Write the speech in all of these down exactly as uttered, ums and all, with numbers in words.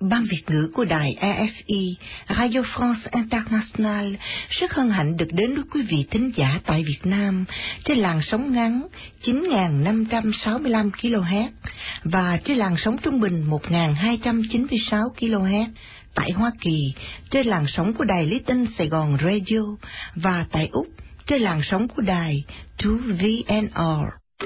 Ban Việt ngữ của đài rờ ép i, Radio France International rất hân hạnh được đến với quý vị thính giả tại Việt Nam trên làn sóng ngắn chín nghìn năm trăm sáu mươi lăm ki lô héc và trên làn sóng trung bình một nghìn hai trăm chín mươi sáu ki lô héc, tại Hoa Kỳ trên làn sóng của đài Lý Tinh Sài Gòn Radio và tại Úc trên làn sóng của đài hai vê en rờ.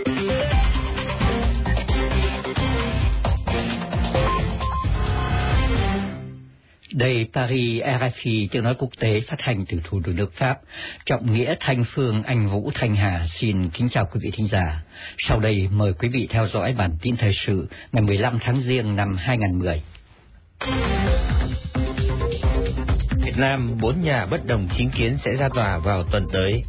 Đây Paris, rờ ép i tiếng nói quốc tế phát hành từ thủ đô nước Pháp. Trọng Nghĩa, Thanh Phương, Anh Vũ, Thanh Hà xin kính chào quý vị thính giả. Sau đây mời quý vị theo dõi bản tin thời sự ngày mười lăm tháng Giêng năm hai nghìn không trăm mười. Việt Nam, bốn nhà bất đồng chính kiến sẽ ra tòa vào tuần tới.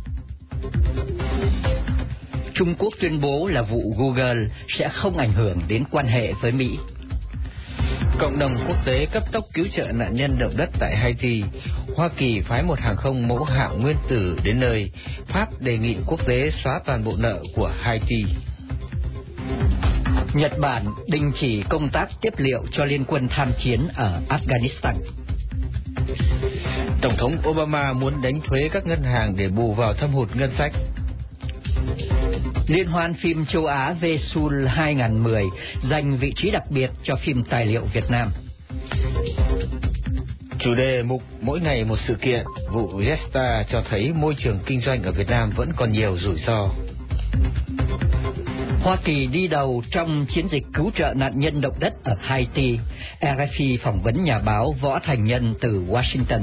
Trung Quốc tuyên bố là vụ Google sẽ không ảnh hưởng đến quan hệ với Mỹ. Cộng đồng quốc tế cấp tốc cứu trợ nạn nhân động đất tại Haiti. Hoa Kỳ phái một hàng không mẫu hạm nguyên tử đến nơi. Pháp đề nghị quốc tế xóa toàn bộ nợ của Haiti. Nhật Bản đình chỉ công tác tiếp liệu cho liên quân tham chiến ở Afghanistan. Tổng thống Obama muốn đánh thuế các ngân hàng để bù vào thâm hụt ngân sách. Liên hoan phim châu Á Vesul hai nghìn không trăm mười dành vị trí đặc biệt cho phim tài liệu Việt Nam. Chủ đề mục mỗi ngày một sự kiện, vụ Jetstar cho thấy môi trường kinh doanh ở Việt Nam vẫn còn nhiều rủi ro. Hoa Kỳ đi đầu trong chiến dịch cứu trợ nạn nhân động đất ở Haiti. rờ ép i phỏng vấn nhà báo Võ Thành Nhân từ Washington.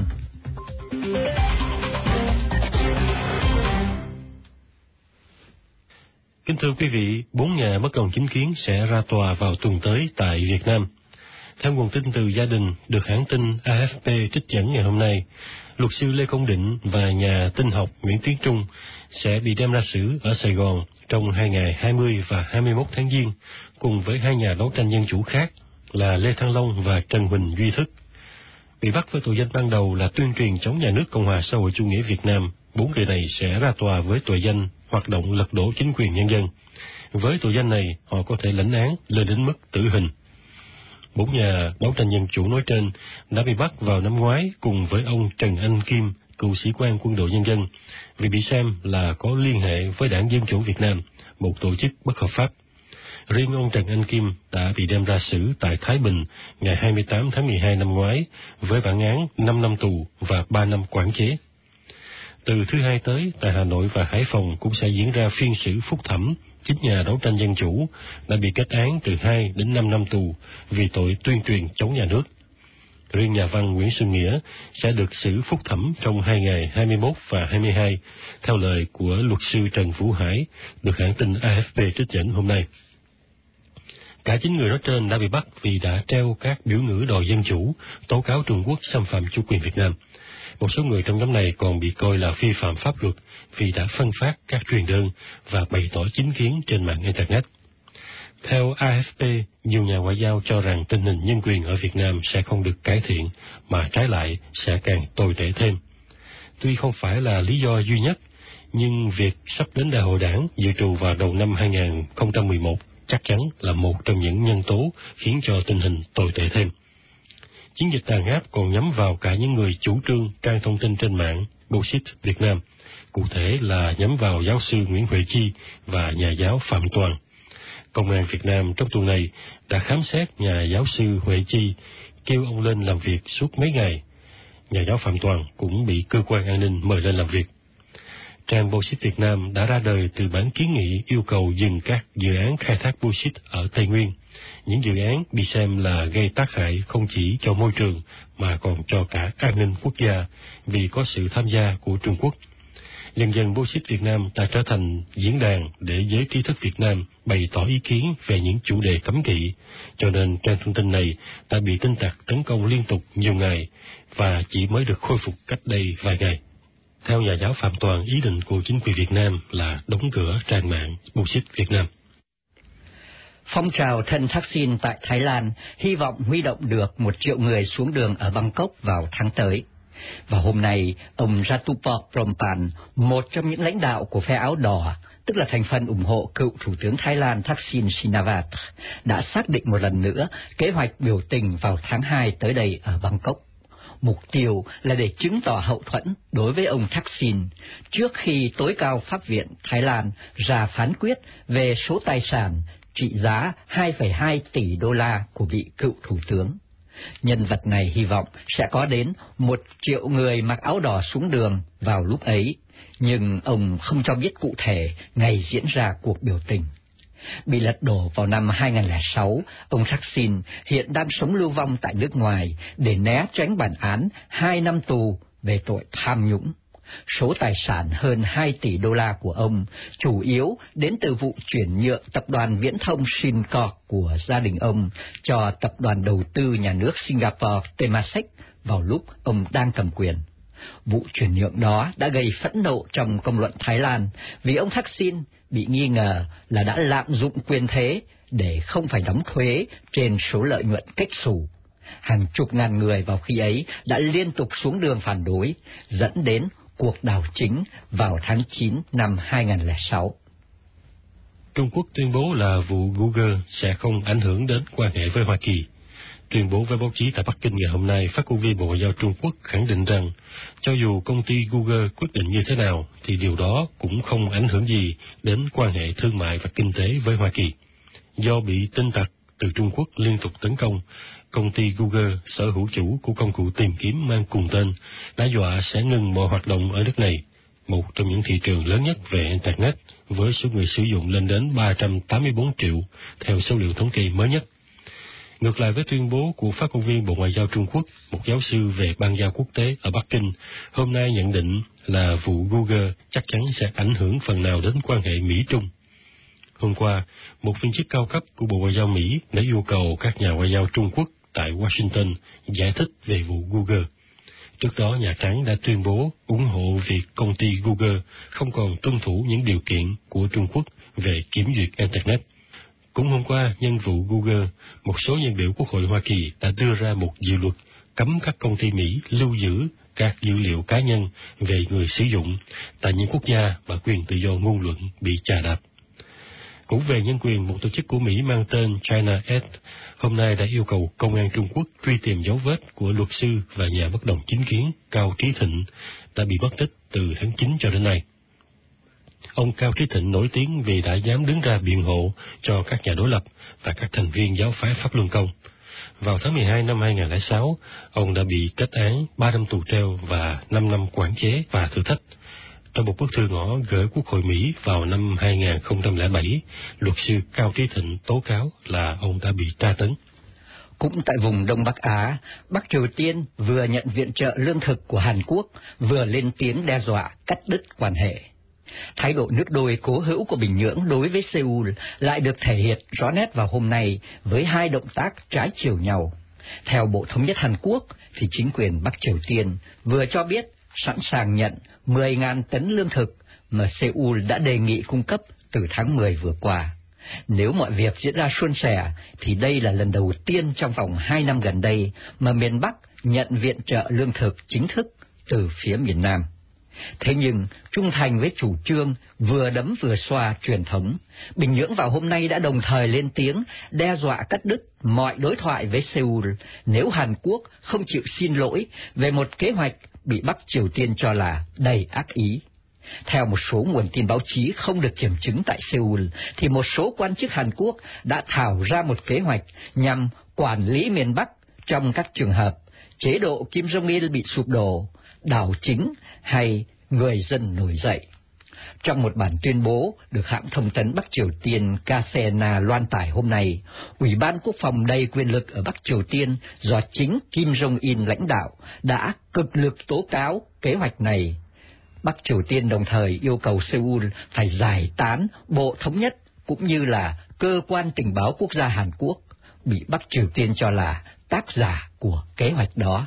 Kính thưa quý vị, bốn nhà bất đồng chính kiến sẽ ra tòa vào tuần tới tại Việt Nam. Theo nguồn tin từ gia đình được hãng tin a ép pê trích dẫn ngày hôm nay, luật sư Lê Công Định và nhà tinh học Nguyễn Tiến Trung sẽ bị đem ra xử ở Sài Gòn trong hai ngày hai mươi và hai mươi mốt tháng Giêng, cùng với hai nhà đấu tranh dân chủ khác là Lê Thăng Long và Trần Huỳnh Duy Thức. Bị bắt với tội danh ban đầu là tuyên truyền chống nhà nước Cộng hòa xã hội chủ nghĩa Việt Nam, bốn người này sẽ ra tòa với tội danh hoạt động lật đổ chính quyền nhân dân. Với tội danh này, họ có thể lãnh án lên đến mức tử hình. Bốn nhà đấu tranh dân chủ nói trên đã bị bắt vào năm ngoái cùng với ông Trần Anh Kim, cựu sĩ quan quân đội nhân dân, vì bị xem là có liên hệ với Đảng Dân chủ Việt Nam, một tổ chức bất hợp pháp. Riêng ông Trần Anh Kim đã bị đem ra xử tại Thái Bình ngày hai mươi tám tháng mười hai năm ngoái với bản án năm năm tù và ba năm quản chế. Từ thứ Hai tới, tại Hà Nội và Hải Phòng cũng sẽ diễn ra phiên xử phúc thẩm chín nhà đấu tranh dân chủ đã bị kết án từ hai đến năm năm tù vì tội tuyên truyền chống nhà nước. Riêng nhà văn Nguyễn Xuân Nghĩa sẽ được xử phúc thẩm trong hai ngày hai mươi mốt và hai mươi hai, theo lời của luật sư Trần Vũ Hải, được hãng tin a ép pê trích dẫn hôm nay. Cả chín người nói trên đã bị bắt vì đã treo các biểu ngữ đòi dân chủ, tố cáo Trung Quốc xâm phạm chủ quyền Việt Nam. Một số người trong nhóm này còn bị coi là vi phạm pháp luật vì đã phân phát các truyền đơn và bày tỏ chính kiến trên mạng Internet. Theo a ép pê, nhiều nhà ngoại giao cho rằng tình hình nhân quyền ở Việt Nam sẽ không được cải thiện, mà trái lại sẽ càng tồi tệ thêm. Tuy không phải là lý do duy nhất, nhưng việc sắp đến đại hội đảng dự trù vào đầu năm hai nghìn không trăm mười một chắc chắn là một trong những nhân tố khiến cho tình hình tồi tệ thêm. Chiến dịch đàn áp còn nhắm vào cả những người chủ trương trang thông tin trên mạng Bullshit Việt Nam, cụ thể là nhắm vào giáo sư Nguyễn Huệ Chi và nhà giáo Phạm Toàn. Công an Việt Nam trong tuần này đã khám xét nhà giáo sư Huệ Chi, kêu ông lên làm việc suốt mấy ngày. Nhà giáo Phạm Toàn cũng bị cơ quan an ninh mời lên làm việc. Trang Bullshit Việt Nam đã ra đời từ bản kiến nghị yêu cầu dừng các dự án khai thác Bullshit ở Tây Nguyên. Những dự án bị xem là gây tác hại không chỉ cho môi trường mà còn cho cả an ninh quốc gia vì có sự tham gia của Trung Quốc. Dần dần Bullshit Việt Nam đã trở thành diễn đàn để giới trí thức Việt Nam bày tỏ ý kiến về những chủ đề cấm kỵ, cho nên trang thông tin này đã bị tin tặc tấn công liên tục nhiều ngày và chỉ mới được khôi phục cách đây vài ngày. Theo nhà giáo Phạm Toàn, ý định của chính quyền Việt Nam là đóng cửa trang mạng Bullshit Việt Nam. Phong trào thân Thaksin tại Thái Lan hy vọng huy động được một triệu người xuống đường ở Bangkok vào tháng tới. Và hôm nay, ông Jatupo Prompan, một trong những lãnh đạo của phe áo đỏ, tức là thành phần ủng hộ cựu Thủ tướng Thái Lan Thaksin Shinawatra, đã xác định một lần nữa kế hoạch biểu tình vào tháng hai tới đây ở Bangkok. Mục tiêu là để chứng tỏ hậu thuẫn đối với ông Thaksin trước khi tối cao pháp viện Thái Lan ra phán quyết về số tài sản trị giá hai phẩy hai tỷ đô la của vị cựu thủ tướng. Nhân vật này hy vọng sẽ có đến một triệu người mặc áo đỏ xuống đường vào lúc ấy, nhưng ông không cho biết cụ thể ngày diễn ra cuộc biểu tình. Bị lật đổ vào năm hai nghìn không trăm lẻ sáu, ông Thaksin hiện đang sống lưu vong tại nước ngoài để né tránh bản án hai năm tù về tội tham nhũng. Số tài sản hơn hai tỷ đô la của ông chủ yếu đến từ vụ chuyển nhượng tập đoàn viễn thông Shincorp của gia đình ông cho tập đoàn đầu tư nhà nước Singapore Temasek vào lúc ông đang cầm quyền. Vụ chuyển nhượng đó đã gây phẫn nộ trong công luận Thái Lan vì ông Thaksin bị nghi ngờ là đã lạm dụng quyền thế để không phải đóng thuế trên số lợi nhuận kếch xù. Hàng chục ngàn người vào khi ấy đã liên tục xuống đường phản đối, dẫn đến cuộc đảo chính vào tháng chín năm hai nghìn không trăm lẻ sáu. Trung Quốc tuyên bố là vụ Google sẽ không ảnh hưởng đến quan hệ với Hoa Kỳ. Tuyên bố với báo chí tại Bắc Kinh ngày hôm nay, phát ngôn viên Bộ Ngoại giao Trung Quốc khẳng định rằng cho dù công ty Google quyết định như thế nào thì điều đó cũng không ảnh hưởng gì đến quan hệ thương mại và kinh tế với Hoa Kỳ. Do bị tin tặc từ Trung Quốc liên tục tấn công, công ty Google, sở hữu chủ của công cụ tìm kiếm mang cùng tên, đã dọa sẽ ngừng mọi hoạt động ở nước này, một trong những thị trường lớn nhất về Internet với số người sử dụng lên đến ba trăm tám mươi bốn triệu theo số liệu thống kê mới nhất. Ngược lại với tuyên bố của phát ngôn viên Bộ Ngoại giao Trung Quốc, một giáo sư về bang giao quốc tế ở Bắc Kinh hôm nay nhận định là vụ Google chắc chắn sẽ ảnh hưởng phần nào đến quan hệ Mỹ-Trung. Hôm qua, một viên chức cao cấp của Bộ Ngoại giao Mỹ đã yêu cầu các nhà ngoại giao Trung Quốc tại Washington giải thích về vụ Google. Trước đó, Nhà Trắng đã tuyên bố ủng hộ việc công ty Google không còn tuân thủ những điều kiện của Trung Quốc về kiểm duyệt Internet. Cũng hôm qua, nhân vụ Google, một số nhân biểu Quốc hội Hoa Kỳ đã đưa ra một dự luật cấm các công ty Mỹ lưu giữ các dữ liệu cá nhân về người sử dụng tại những quốc gia mà quyền tự do ngôn luận bị chà đạp. Cũng về nhân quyền, một tổ chức của Mỹ mang tên China Aid hôm nay đã yêu cầu công an Trung Quốc truy tìm dấu vết của luật sư và nhà bất đồng chính kiến Cao Trí Thịnh đã bị mất tích từ tháng chín cho đến nay. Ông Cao Trí Thịnh nổi tiếng vì đã dám đứng ra biện hộ cho các nhà đối lập và các thành viên giáo phái Pháp Luân Công. Vào tháng mười hai năm hai nghìn không trăm lẻ sáu, ông đã bị kết án ba năm tù treo và năm năm quản chế và thử thách. Trong một bức thư ngỏ gửi Quốc hội Mỹ vào năm hai nghìn không trăm lẻ bảy, luật sư Cao Trí Thịnh tố cáo là ông đã bị tra tấn. Cũng tại vùng Đông Bắc Á, Bắc Triều Tiên vừa nhận viện trợ lương thực của Hàn Quốc, vừa lên tiếng đe dọa cắt đứt quan hệ. Thái độ nước đôi cố hữu của Bình Nhưỡng đối với Seoul lại được thể hiện rõ nét vào hôm nay với hai động tác trái chiều nhau. Theo Bộ Thống nhất Hàn Quốc, thì chính quyền Bắc Triều Tiên vừa cho biết sẵn sàng nhận mười nghìn tấn lương thực mà Seoul đã đề nghị cung cấp từ tháng mười vừa qua. Nếu mọi việc diễn ra suôn sẻ, thì đây là lần đầu tiên trong vòng hai năm gần đây mà miền Bắc nhận viện trợ lương thực chính thức từ phía miền Nam. Thế nhưng, trung thành với chủ trương vừa đấm vừa xoa truyền thống, Bình Nhưỡng vào hôm nay đã đồng thời lên tiếng đe dọa cắt đứt mọi đối thoại với Seoul nếu Hàn Quốc không chịu xin lỗi về một kế hoạch bị Bắc Triều Tiên cho là đầy ác ý. Theo một số nguồn tin báo chí không được kiểm chứng tại Seoul, thì một số quan chức Hàn Quốc đã thảo ra một kế hoạch nhằm quản lý miền Bắc trong các trường hợp chế độ Kim Jong-il bị sụp đổ, đảo chính hay người dân nổi dậy. Trong một bản tuyên bố được hãng thông tấn Bắc Triều Tiên K C N A loan tải hôm nay, Ủy ban Quốc phòng đầy quyền lực ở Bắc Triều Tiên do chính Kim Jong-un lãnh đạo đã cực lực tố cáo kế hoạch này. Bắc Triều Tiên đồng thời yêu cầu Seoul phải giải tán Bộ Thống nhất cũng như là Cơ quan Tình báo Quốc gia Hàn Quốc, bị Bắc Triều Tiên cho là tác giả của kế hoạch đó.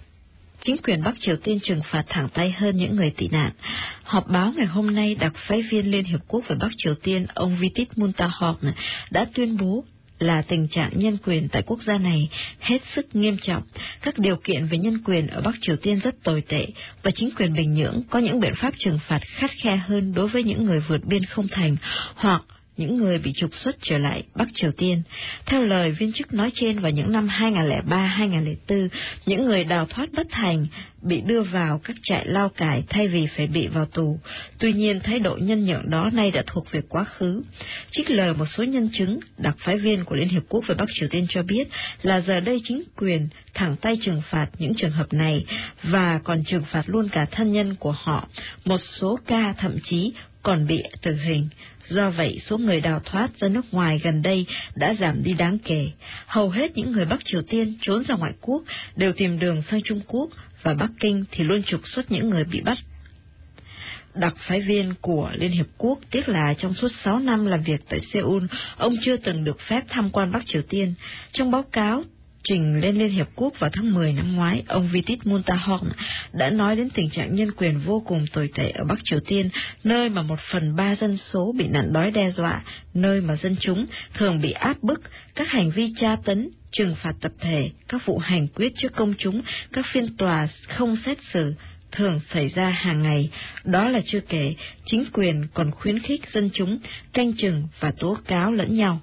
Chính quyền Bắc Triều Tiên trừng phạt thẳng tay hơn những người tị nạn. Họp báo ngày hôm nay, đặc phái viên Liên Hiệp Quốc về Bắc Triều Tiên, ông Vitit Muntahong đã tuyên bố là tình trạng nhân quyền tại quốc gia này hết sức nghiêm trọng. Các điều kiện về nhân quyền ở Bắc Triều Tiên rất tồi tệ, và chính quyền Bình Nhưỡng có những biện pháp trừng phạt khắt khe hơn đối với những người vượt biên không thành hoặc những người bị trục xuất trở lại Bắc Triều Tiên. Theo lời viên chức nói trên, vào những năm hai nghìn lẻ ba đến hai nghìn lẻ bốn, những người đào thoát bất thành bị đưa vào các trại lao cải thay vì phải bị vào tù. Tuy nhiên, thái độ nhân nhượng đó nay đã thuộc về quá khứ. Trích lời một số nhân chứng, đặc phái viên của Liên Hiệp Quốc về Bắc Triều Tiên cho biết là giờ đây chính quyền thẳng tay trừng phạt những trường hợp này và còn trừng phạt luôn cả thân nhân của họ. Một số ca thậm chí còn bị tử hình. Do vậy, số người đào thoát ra nước ngoài gần đây đã giảm đi đáng kể. Hầu hết những người Bắc Triều Tiên trốn ra ngoại quốc đều tìm đường sang Trung Quốc, và Bắc Kinh thì luôn trục xuất những người bị bắt. Đặc phái viên của Liên Hiệp Quốc tiếc là trong suốt sáu năm làm việc tại Seoul, ông chưa từng được phép tham quan Bắc Triều Tiên. Trong báo cáo trình lên Liên Hiệp Quốc vào tháng mười năm ngoái, ông Vitit Muntahong đã nói đến tình trạng nhân quyền vô cùng tồi tệ ở Bắc Triều Tiên, nơi mà một phần ba dân số bị nạn đói đe dọa, nơi mà dân chúng thường bị áp bức, các hành vi tra tấn, trừng phạt tập thể, các vụ hành quyết trước công chúng, các phiên tòa không xét xử thường xảy ra hàng ngày. Đó là chưa kể, chính quyền còn khuyến khích dân chúng canh chừng và tố cáo lẫn nhau.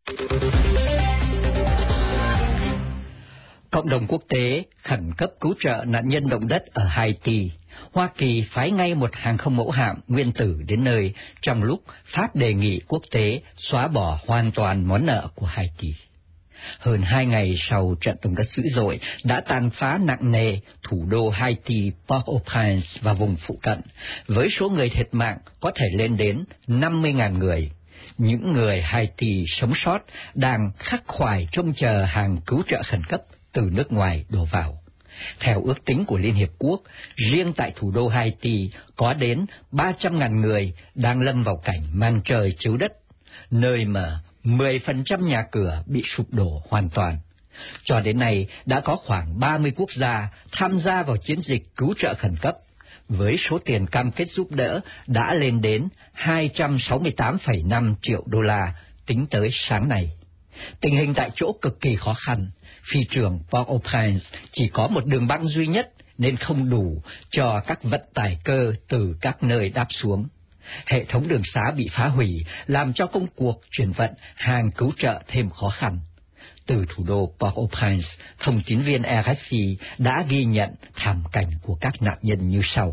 Cộng đồng quốc tế khẩn cấp cứu trợ nạn nhân động đất ở Haiti. Hoa Kỳ phái ngay một hàng không mẫu hạm nguyên tử đến nơi trong lúc Pháp đề nghị quốc tế xóa bỏ hoàn toàn món nợ của Haiti. Hơn hai ngày sau trận động đất dữ dội đã tàn phá nặng nề thủ đô Haiti, Port-au-Prince và vùng phụ cận, với số người thiệt mạng có thể lên đến năm mươi nghìn người. Những người Haiti sống sót đang khắc khoải trông chờ hàng cứu trợ khẩn cấp từ nước ngoài đổ vào. Theo ước tính của Liên Hiệp Quốc, riêng tại thủ đô Haiti có đến ba trăm nghìn người đang lâm vào cảnh màn trời chiếu đất, nơi mà mười phần trăm nhà cửa bị sụp đổ hoàn toàn. Cho đến nay đã có khoảng ba mươi quốc gia tham gia vào chiến dịch cứu trợ khẩn cấp, với số tiền cam kết giúp đỡ đã lên đến hai trăm sáu mươi tám phẩy năm triệu đô la tính tới sáng nay. Tình hình tại chỗ cực kỳ khó khăn. Phi trường Port-au-Prince chỉ có một đường băng duy nhất nên không đủ cho các vận tải cơ từ các nơi đáp xuống. Hệ thống đường xá bị phá hủy, làm cho công cuộc chuyển vận hàng cứu trợ thêm khó khăn. Từ thủ đô Port-au-Prince, thông tín viên rờ ép i đã ghi nhận thảm cảnh của các nạn nhân như sau.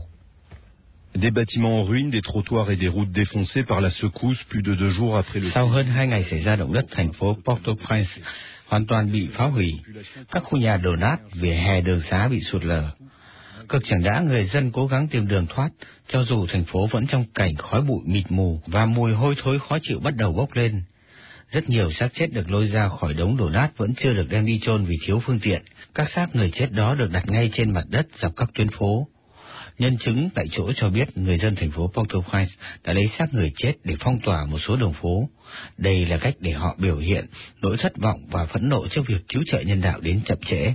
Des bâtiments en ruine, des trottoirs et des routes défoncées par la secousse plus de deux jours après le... Sau hơn hai ngày xảy ra động đất, thành phố Port-au-Prince hoàn toàn bị phá hủy. Các khu nhà đổ nát, vỉa hè đường xá bị sụt lở. Cực chẳng đã người dân cố gắng tìm đường thoát, cho dù thành phố vẫn trong cảnh khói bụi mịt mù và mùi hôi thối khó chịu bắt đầu bốc lên. Rất nhiều xác chết được lôi ra khỏi đống đổ nát vẫn chưa được đem đi chôn vì thiếu phương tiện. Các xác người chết đó được đặt ngay trên mặt đất dọc các tuyến phố. Nhân chứng tại chỗ cho biết người dân thành phố Port-au-Prince đã lấy xác người chết để phong tỏa một số đường phố. Đây là cách để họ biểu hiện nỗi thất vọng và phẫn nộ trước việc cứu trợ nhân đạo đến chậm trễ.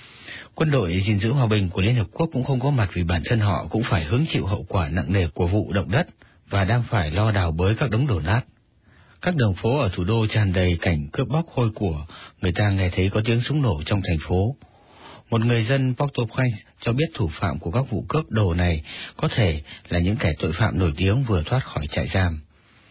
Quân đội gìn giữ hòa bình của Liên Hợp Quốc cũng không có mặt vì bản thân họ cũng phải hứng chịu hậu quả nặng nề của vụ động đất và đang phải lo đào bới các đống đổ nát. Các đường phố ở thủ đô tràn đầy cảnh cướp bóc hôi của, người ta nghe thấy có tiếng súng nổ trong thành phố. Một người dân Port-au-Prince cho biết thủ phạm của các vụ cướp đồ này có thể là những kẻ tội phạm nổi tiếng vừa thoát khỏi trại giam.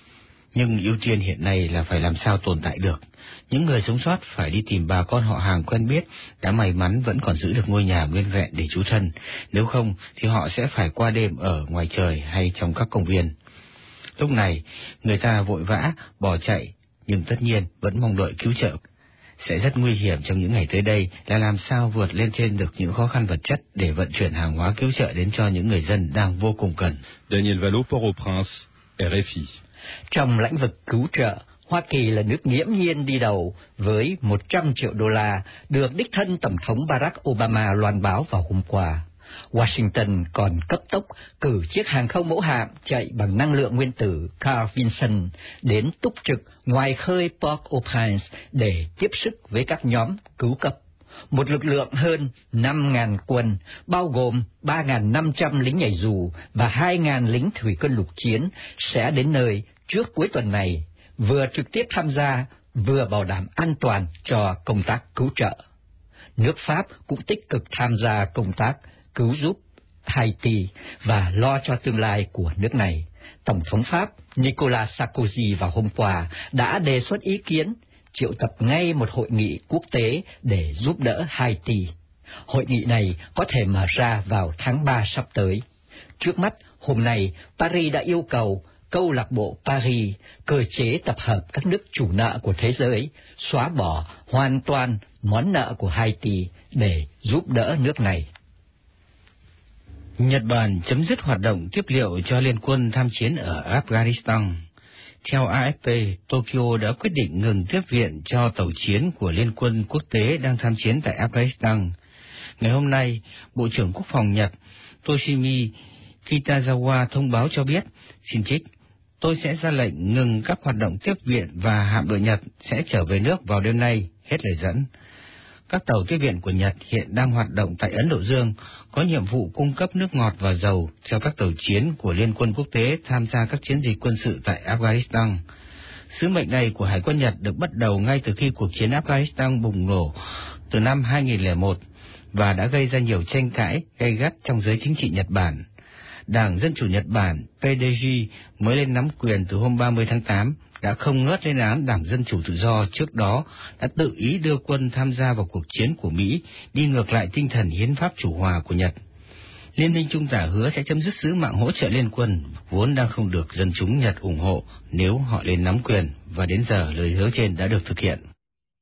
Nhưng ưu tiên hiện nay là phải làm sao tồn tại được. Những người sống sót phải đi tìm bà con họ hàng quen biết đã may mắn vẫn còn giữ được ngôi nhà nguyên vẹn để trú thân. Nếu không thì họ sẽ phải qua đêm ở ngoài trời hay trong các công viên. Lúc này người ta vội vã bỏ chạy, nhưng tất nhiên vẫn mong đợi cứu trợ. Sẽ rất nguy hiểm trong những ngày tới đây là làm sao vượt lên trên được những khó khăn vật chất để vận chuyển hàng hóa cứu trợ đến cho những người dân đang vô cùng cần. Daniel Valo, Port-au-Prince, rờ ép i. Trong lĩnh vực cứu trợ, Hoa Kỳ là nước nghiễm nhiên đi đầu với một trăm triệu đô la được đích thân Tổng thống Barack Obama loan báo vào hôm qua. Washington còn cấp tốc cử chiếc hàng không mẫu hạm chạy bằng năng lượng nguyên tử Carl Vinson đến túc trực ngoài khơi Port-au-Prince để tiếp sức với các nhóm cứu cấp. Một lực lượng hơn năm nghìn quân, bao gồm ba nghìn năm trăm lính nhảy dù và hai nghìn lính thủy quân lục chiến sẽ đến nơi trước cuối tuần này, vừa trực tiếp tham gia, vừa bảo đảm an toàn cho công tác cứu trợ. Nước Pháp cũng tích cực tham gia công tác cứu giúp Haiti và lo cho tương lai của nước này. Tổng thống Pháp Nicolas Sarkozy vào hôm qua đã đề xuất ý kiến triệu tập ngay một hội nghị quốc tế để giúp đỡ Haiti. Hội nghị này có thể mở ra vào tháng ba sắp tới. Trước mắt, hôm nay, Paris đã yêu cầu Câu lạc bộ Paris, cơ chế tập hợp các nước chủ nợ của thế giới, xóa bỏ hoàn toàn món nợ của Haiti để giúp đỡ nước này. Nhật Bản chấm dứt hoạt động tiếp liệu cho liên quân tham chiến ở Afghanistan. Theo a ép pê, Tokyo đã quyết định ngừng tiếp viện cho tàu chiến của liên quân quốc tế đang tham chiến tại Afghanistan. Ngày hôm nay, Bộ trưởng Quốc phòng Nhật Toshimi Kitazawa thông báo cho biết, xin trích, tôi sẽ ra lệnh ngừng các hoạt động tiếp viện và hạm đội Nhật sẽ trở về nước vào đêm nay, hết lời dẫn. Các tàu tiếp viện của Nhật hiện đang hoạt động tại Ấn Độ Dương, có nhiệm vụ cung cấp nước ngọt và dầu cho các tàu chiến của Liên quân quốc tế tham gia các chiến dịch quân sự tại Afghanistan. Sứ mệnh này của Hải quân Nhật được bắt đầu ngay từ khi cuộc chiến Afghanistan bùng nổ từ năm hai nghìn lẻ một và đã gây ra nhiều tranh cãi gay gắt trong giới chính trị Nhật Bản. Đảng Dân chủ Nhật Bản pê đê giê mới lên nắm quyền từ hôm ba mươi tháng tám đã không ngớt lên án Đảng Dân chủ Tự do trước đó đã tự ý đưa quân tham gia vào cuộc chiến của Mỹ, đi ngược lại tinh thần hiến pháp chủ hòa của Nhật. Liên minh Trung Tả hứa sẽ chấm dứt sứ mạng hỗ trợ liên quân, vốn đang không được dân chúng Nhật ủng hộ nếu họ lên nắm quyền, và đến giờ lời hứa trên đã được thực hiện.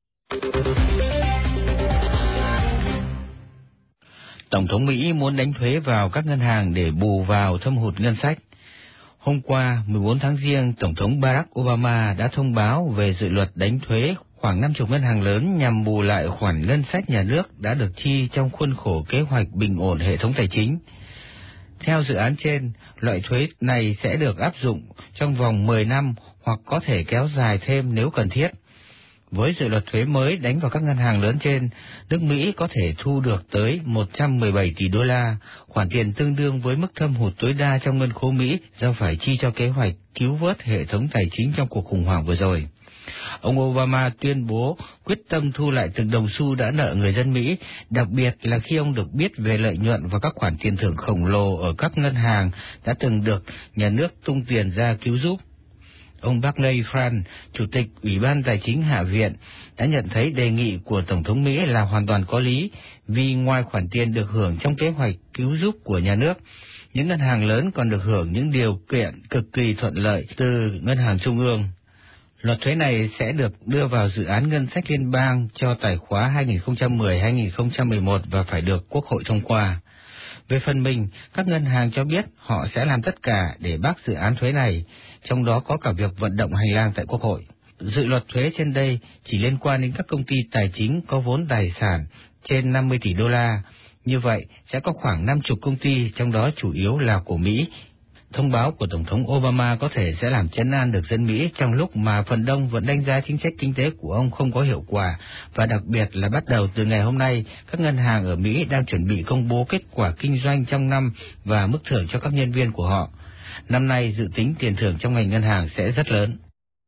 Tổng thống Mỹ muốn đánh thuế vào các ngân hàng để bù vào thâm hụt ngân sách. Hôm qua, mười bốn tháng Giêng, Tổng thống Barack Obama đã thông báo về dự luật đánh thuế khoảng năm mươi ngân hàng lớn nhằm bù lại khoản ngân sách nhà nước đã được chi trong khuôn khổ kế hoạch bình ổn hệ thống tài chính. Theo dự án trên, loại thuế này sẽ được áp dụng trong vòng mười năm hoặc có thể kéo dài thêm nếu cần thiết. Với dự luật thuế mới đánh vào các ngân hàng lớn trên, nước Mỹ có thể thu được tới một trăm mười bảy tỷ đô la, khoản tiền tương đương với mức thâm hụt tối đa trong ngân khố Mỹ do phải chi cho kế hoạch cứu vớt hệ thống tài chính trong cuộc khủng hoảng vừa rồi. Ông Obama tuyên bố quyết tâm thu lại từng đồng xu đã nợ người dân Mỹ, đặc biệt là khi ông được biết về lợi nhuận và các khoản tiền thưởng khổng lồ ở các ngân hàng đã từng được nhà nước tung tiền ra cứu giúp. Ông Barclay Frank, Chủ tịch Ủy ban Tài chính Hạ viện, đã nhận thấy đề nghị của Tổng thống Mỹ là hoàn toàn có lý, vì ngoài khoản tiền được hưởng trong kế hoạch cứu giúp của nhà nước, những ngân hàng lớn còn được hưởng những điều kiện cực kỳ thuận lợi từ ngân hàng trung ương. Luật thuế này sẽ được đưa vào dự án ngân sách liên bang cho tài khóa hai nghìn không trăm mười đến hai nghìn không trăm mười một và phải được Quốc hội thông qua. Về phần mình, các ngân hàng cho biết họ sẽ làm tất cả để bác dự án thuế này, trong đó có cả việc vận động hành lang tại Quốc hội. Dự luật thuế trên đây chỉ liên quan đến các công ty tài chính có vốn tài sản trên năm mươi tỷ đô la. Như vậy, sẽ có khoảng năm mươi công ty, trong đó chủ yếu là của Mỹ. Thông báo của Tổng thống Obama có thể sẽ làm trấn an được dân Mỹ trong lúc mà phần đông vẫn đánh giá chính sách kinh tế của ông không có hiệu quả, và đặc biệt là bắt đầu từ ngày hôm nay, các ngân hàng ở Mỹ đang chuẩn bị công bố kết quả kinh doanh trong năm và mức thưởng cho các nhân viên của họ. Năm nay, dự tính tiền thưởng trong ngành ngân hàng sẽ rất lớn.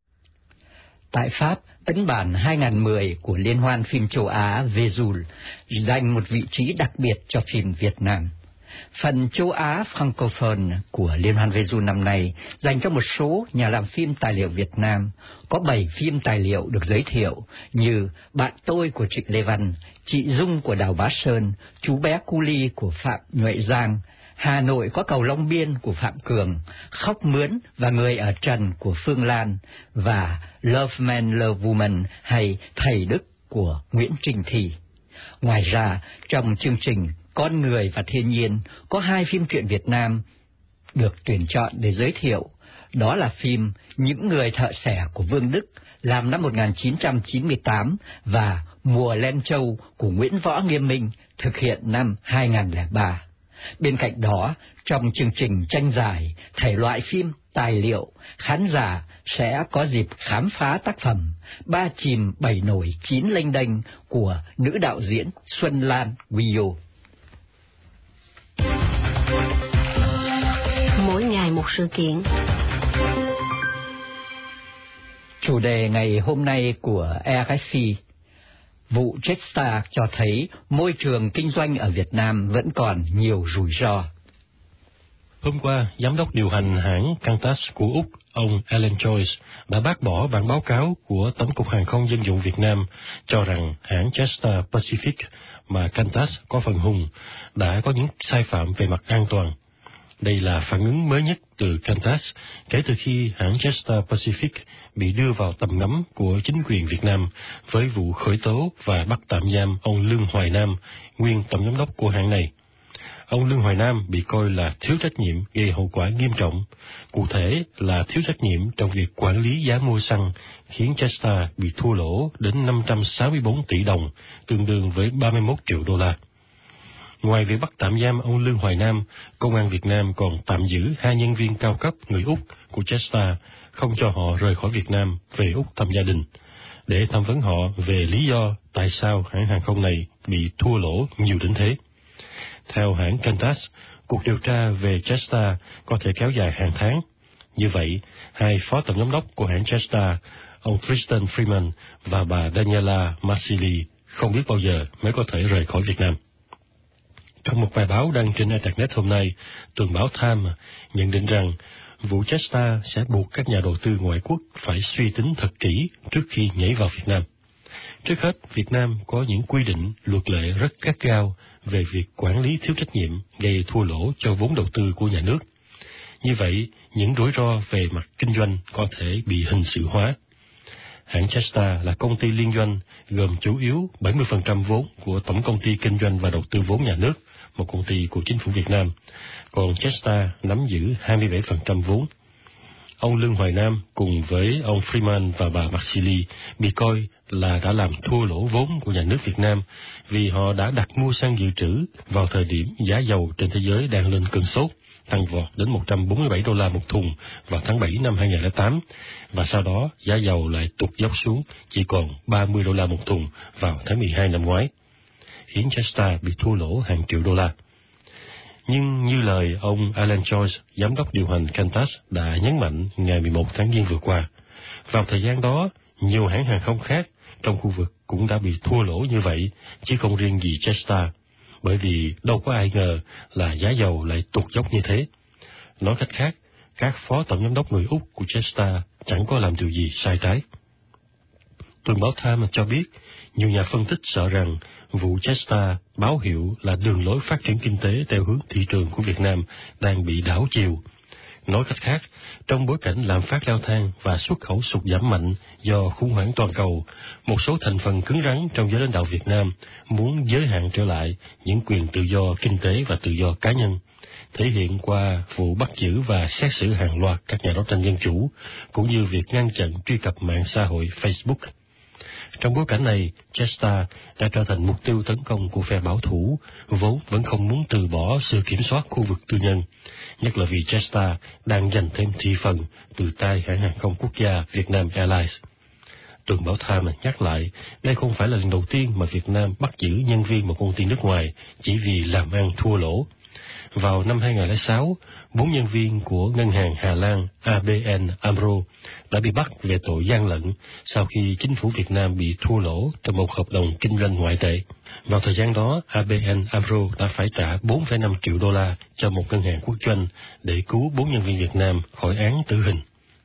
Tại Pháp, ấn bản hai nghìn không trăm mười của Liên hoan phim châu Á Vesoul dành một vị trí đặc biệt cho phim Việt Nam. Phần châu Á Francophone của Liên hoan Vesoul năm nay dành cho một số nhà làm phim tài liệu Việt Nam. Có bảy phim tài liệu được giới thiệu như Bạn tôi của Trịnh Lê Văn, Chị Dung của Đào Bá Sơn, Chú bé Cu Li của Phạm Nhuệ Giang, Hà Nội có cầu Long Biên của Phạm Cường, Khóc Mướn và Người ở Trần của Phương Lan, và Love Man Love Woman hay Thầy Đức của Nguyễn Trinh Thi. Ngoài ra, trong chương trình Con Người và Thiên Nhiên có hai phim truyện Việt Nam được tuyển chọn để giới thiệu. Đó là phim Những Người Thợ Xẻ của Vương Đức làm năm một nghìn chín trăm chín mươi tám và Mùa Len Châu của Nguyễn Võ Nghiêm Minh thực hiện năm hai nghìn không trăm lẻ ba. Bên cạnh đó, trong chương trình tranh giải thể loại phim tài liệu, khán giả sẽ có dịp khám phá tác phẩm Ba Chìm Bảy Nổi Chín Lênh Đênh của nữ đạo diễn Xuân Lan Guillot. Mỗi ngày một sự kiện. Chủ đề ngày hôm nay của rờ ép pê, vụ Jetstar cho thấy môi trường kinh doanh ở Việt Nam vẫn còn nhiều rủi ro. Hôm qua, Giám đốc điều hành hãng Qantas của Úc, ông Alan Joyce, đã bác bỏ bản báo cáo của Tổng cục Hàng không Dân dụng Việt Nam cho rằng hãng Jetstar Pacific mà Qantas có phần hùng đã có những sai phạm về mặt an toàn. Đây là phản ứng mới nhất từ Qantas kể từ khi hãng Jetstar Pacific bị đưa vào tầm ngắm của chính quyền Việt Nam với vụ khởi tố và bắt tạm giam ông Lương Hoài Nam, nguyên tổng giám đốc của hãng này. Ông Lương Hoài Nam bị coi là thiếu trách nhiệm gây hậu quả nghiêm trọng, cụ thể là thiếu trách nhiệm trong việc quản lý giá mua xăng, khiến Jetstar bị thua lỗ đến năm trăm sáu mươi bốn tỷ đồng, tương đương với ba mươi mốt triệu đô la. Ngoài việc bắt tạm giam ông Lương Hoài Nam, Công an Việt Nam còn tạm giữ hai nhân viên cao cấp người Úc của Jetstar, không cho họ rời khỏi Việt Nam về Úc thăm gia đình, để tham vấn họ về lý do tại sao hãng hàng không này bị thua lỗ nhiều đến thế. Theo hãng Qantas, cuộc điều tra về Jetstar có thể kéo dài hàng tháng. Như vậy, hai phó tổng giám đốc của hãng Jetstar, ông Tristan Freeman và bà Daniela Marsili, không biết bao giờ mới có thể rời khỏi Việt Nam. Trong một bài báo đăng trên Internet hôm nay, tuần báo Time nhận định rằng vụ Jetstar sẽ buộc các nhà đầu tư ngoại quốc phải suy tính thật kỹ trước khi nhảy vào Việt Nam. Trước hết, Việt Nam có những quy định, luật lệ rất gắt gao về việc quản lý thiếu trách nhiệm gây thua lỗ cho vốn đầu tư của nhà nước. Như vậy, những rủi ro về mặt kinh doanh có thể bị hình sự hóa. Hãng Jetstar là công ty liên doanh, gồm chủ yếu bảy mươi phần trăm vốn của Tổng công ty Kinh doanh và Đầu tư vốn nhà nước, một công ty của chính phủ Việt Nam, còn Jetstar nắm giữ hai mươi bảy phần trăm vốn. Ông Lương Hoài Nam cùng với ông Freeman và bà Marsili bị coi là đã làm thua lỗ vốn của nhà nước Việt Nam vì họ đã đặt mua xăng dự trữ vào thời điểm giá dầu trên thế giới đang lên cơn sốt, tăng vọt đến một trăm bốn mươi bảy đô la một thùng vào tháng bảy năm hai nghìn không trăm lẻ tám, và sau đó giá dầu lại tụt dốc xuống chỉ còn ba mươi đô la một thùng vào tháng mười hai năm ngoái, khiến Jetstar bị thua lỗ hàng triệu đô la. Nhưng như lời ông Alan Joyce, giám đốc điều hành Qantas đã nhấn mạnh ngày mười một tháng Giêng vừa qua, vào thời gian đó, nhiều hãng hàng không khác trong khu vực cũng đã bị thua lỗ như vậy, chứ không riêng gì Jetstar, bởi vì đâu có ai ngờ là giá dầu lại tụt dốc như thế. Nói cách khác, các phó tổng giám đốc người Úc của Jetstar chẳng có làm điều gì sai trái. Tuần báo Time cho biết, nhiều nhà phân tích sợ rằng vụ Jetstar báo hiệu là đường lối phát triển kinh tế theo hướng thị trường của Việt Nam đang bị đảo chiều. Nói cách khác, trong bối cảnh lạm phát leo thang và xuất khẩu sụt giảm mạnh do khủng hoảng toàn cầu, một số thành phần cứng rắn trong giới lãnh đạo Việt Nam muốn giới hạn trở lại những quyền tự do kinh tế và tự do cá nhân, thể hiện qua vụ bắt giữ và xét xử hàng loạt các nhà đấu tranh dân chủ, cũng như việc ngăn chặn truy cập mạng xã hội Facebook. Trong bối cảnh này, Jetstar đã trở thành mục tiêu tấn công của phe bảo thủ, vốn vẫn không muốn từ bỏ sự kiểm soát khu vực tư nhân, nhất là vì Jetstar đang giành thêm thị phần từ tay hãng hàng không quốc gia Vietnam Airlines. Tuần báo Time nhắc lại, đây không phải là lần đầu tiên mà Việt Nam bắt giữ nhân viên một công ty nước ngoài chỉ vì làm ăn thua lỗ. Vào năm hai nghìn không trăm lẻ sáu, bốn nhân viên của ngân hàng Hà Lan a bê en AMRO đã bị bắt về tội gian lận sau khi chính phủ Việt Nam bị thua lỗ trong một hợp đồng kinh doanh ngoại tệ. Vào thời gian đó, a bê en AMRO đã phải trả bốn phẩy năm triệu đô la cho một ngân hàng quốc doanh để cứu bốn nhân viên Việt Nam khỏi án tử hình.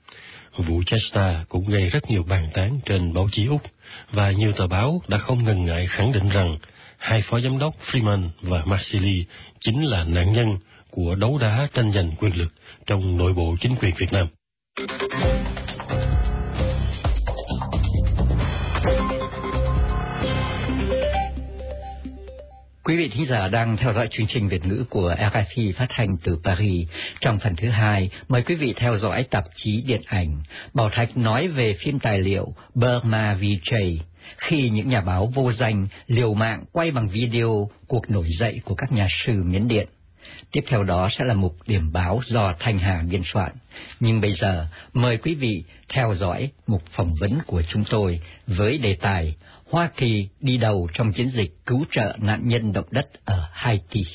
Vụ Jetstar cũng gây rất nhiều bàn tán trên báo chí Úc, và nhiều tờ báo đã không ngần ngại khẳng định rằng hai phó giám đốc Freeman và Marsili chính là nạn nhân của đấu đá tranh giành quyền lực trong nội bộ chính quyền Việt Nam. Quý vị thính giả đang theo dõi chương trình Việt ngữ của rờ ép pê phát hành từ Paris. Trong phần thứ hai, mời quý vị theo dõi tạp chí điện ảnh. Bảo Thạch nói về phim tài liệu Burma Vijay, khi những nhà báo vô danh liều mạng quay bằng video cuộc nổi dậy của các nhà sư Miến Điện. Tiếp theo đó sẽ là mục điểm báo do Thanh Hà biên soạn. Nhưng bây giờ, mời quý vị theo dõi mục phỏng vấn của chúng tôi với đề tài Hoa Kỳ đi đầu trong chiến dịch cứu trợ nạn nhân động đất ở Haiti.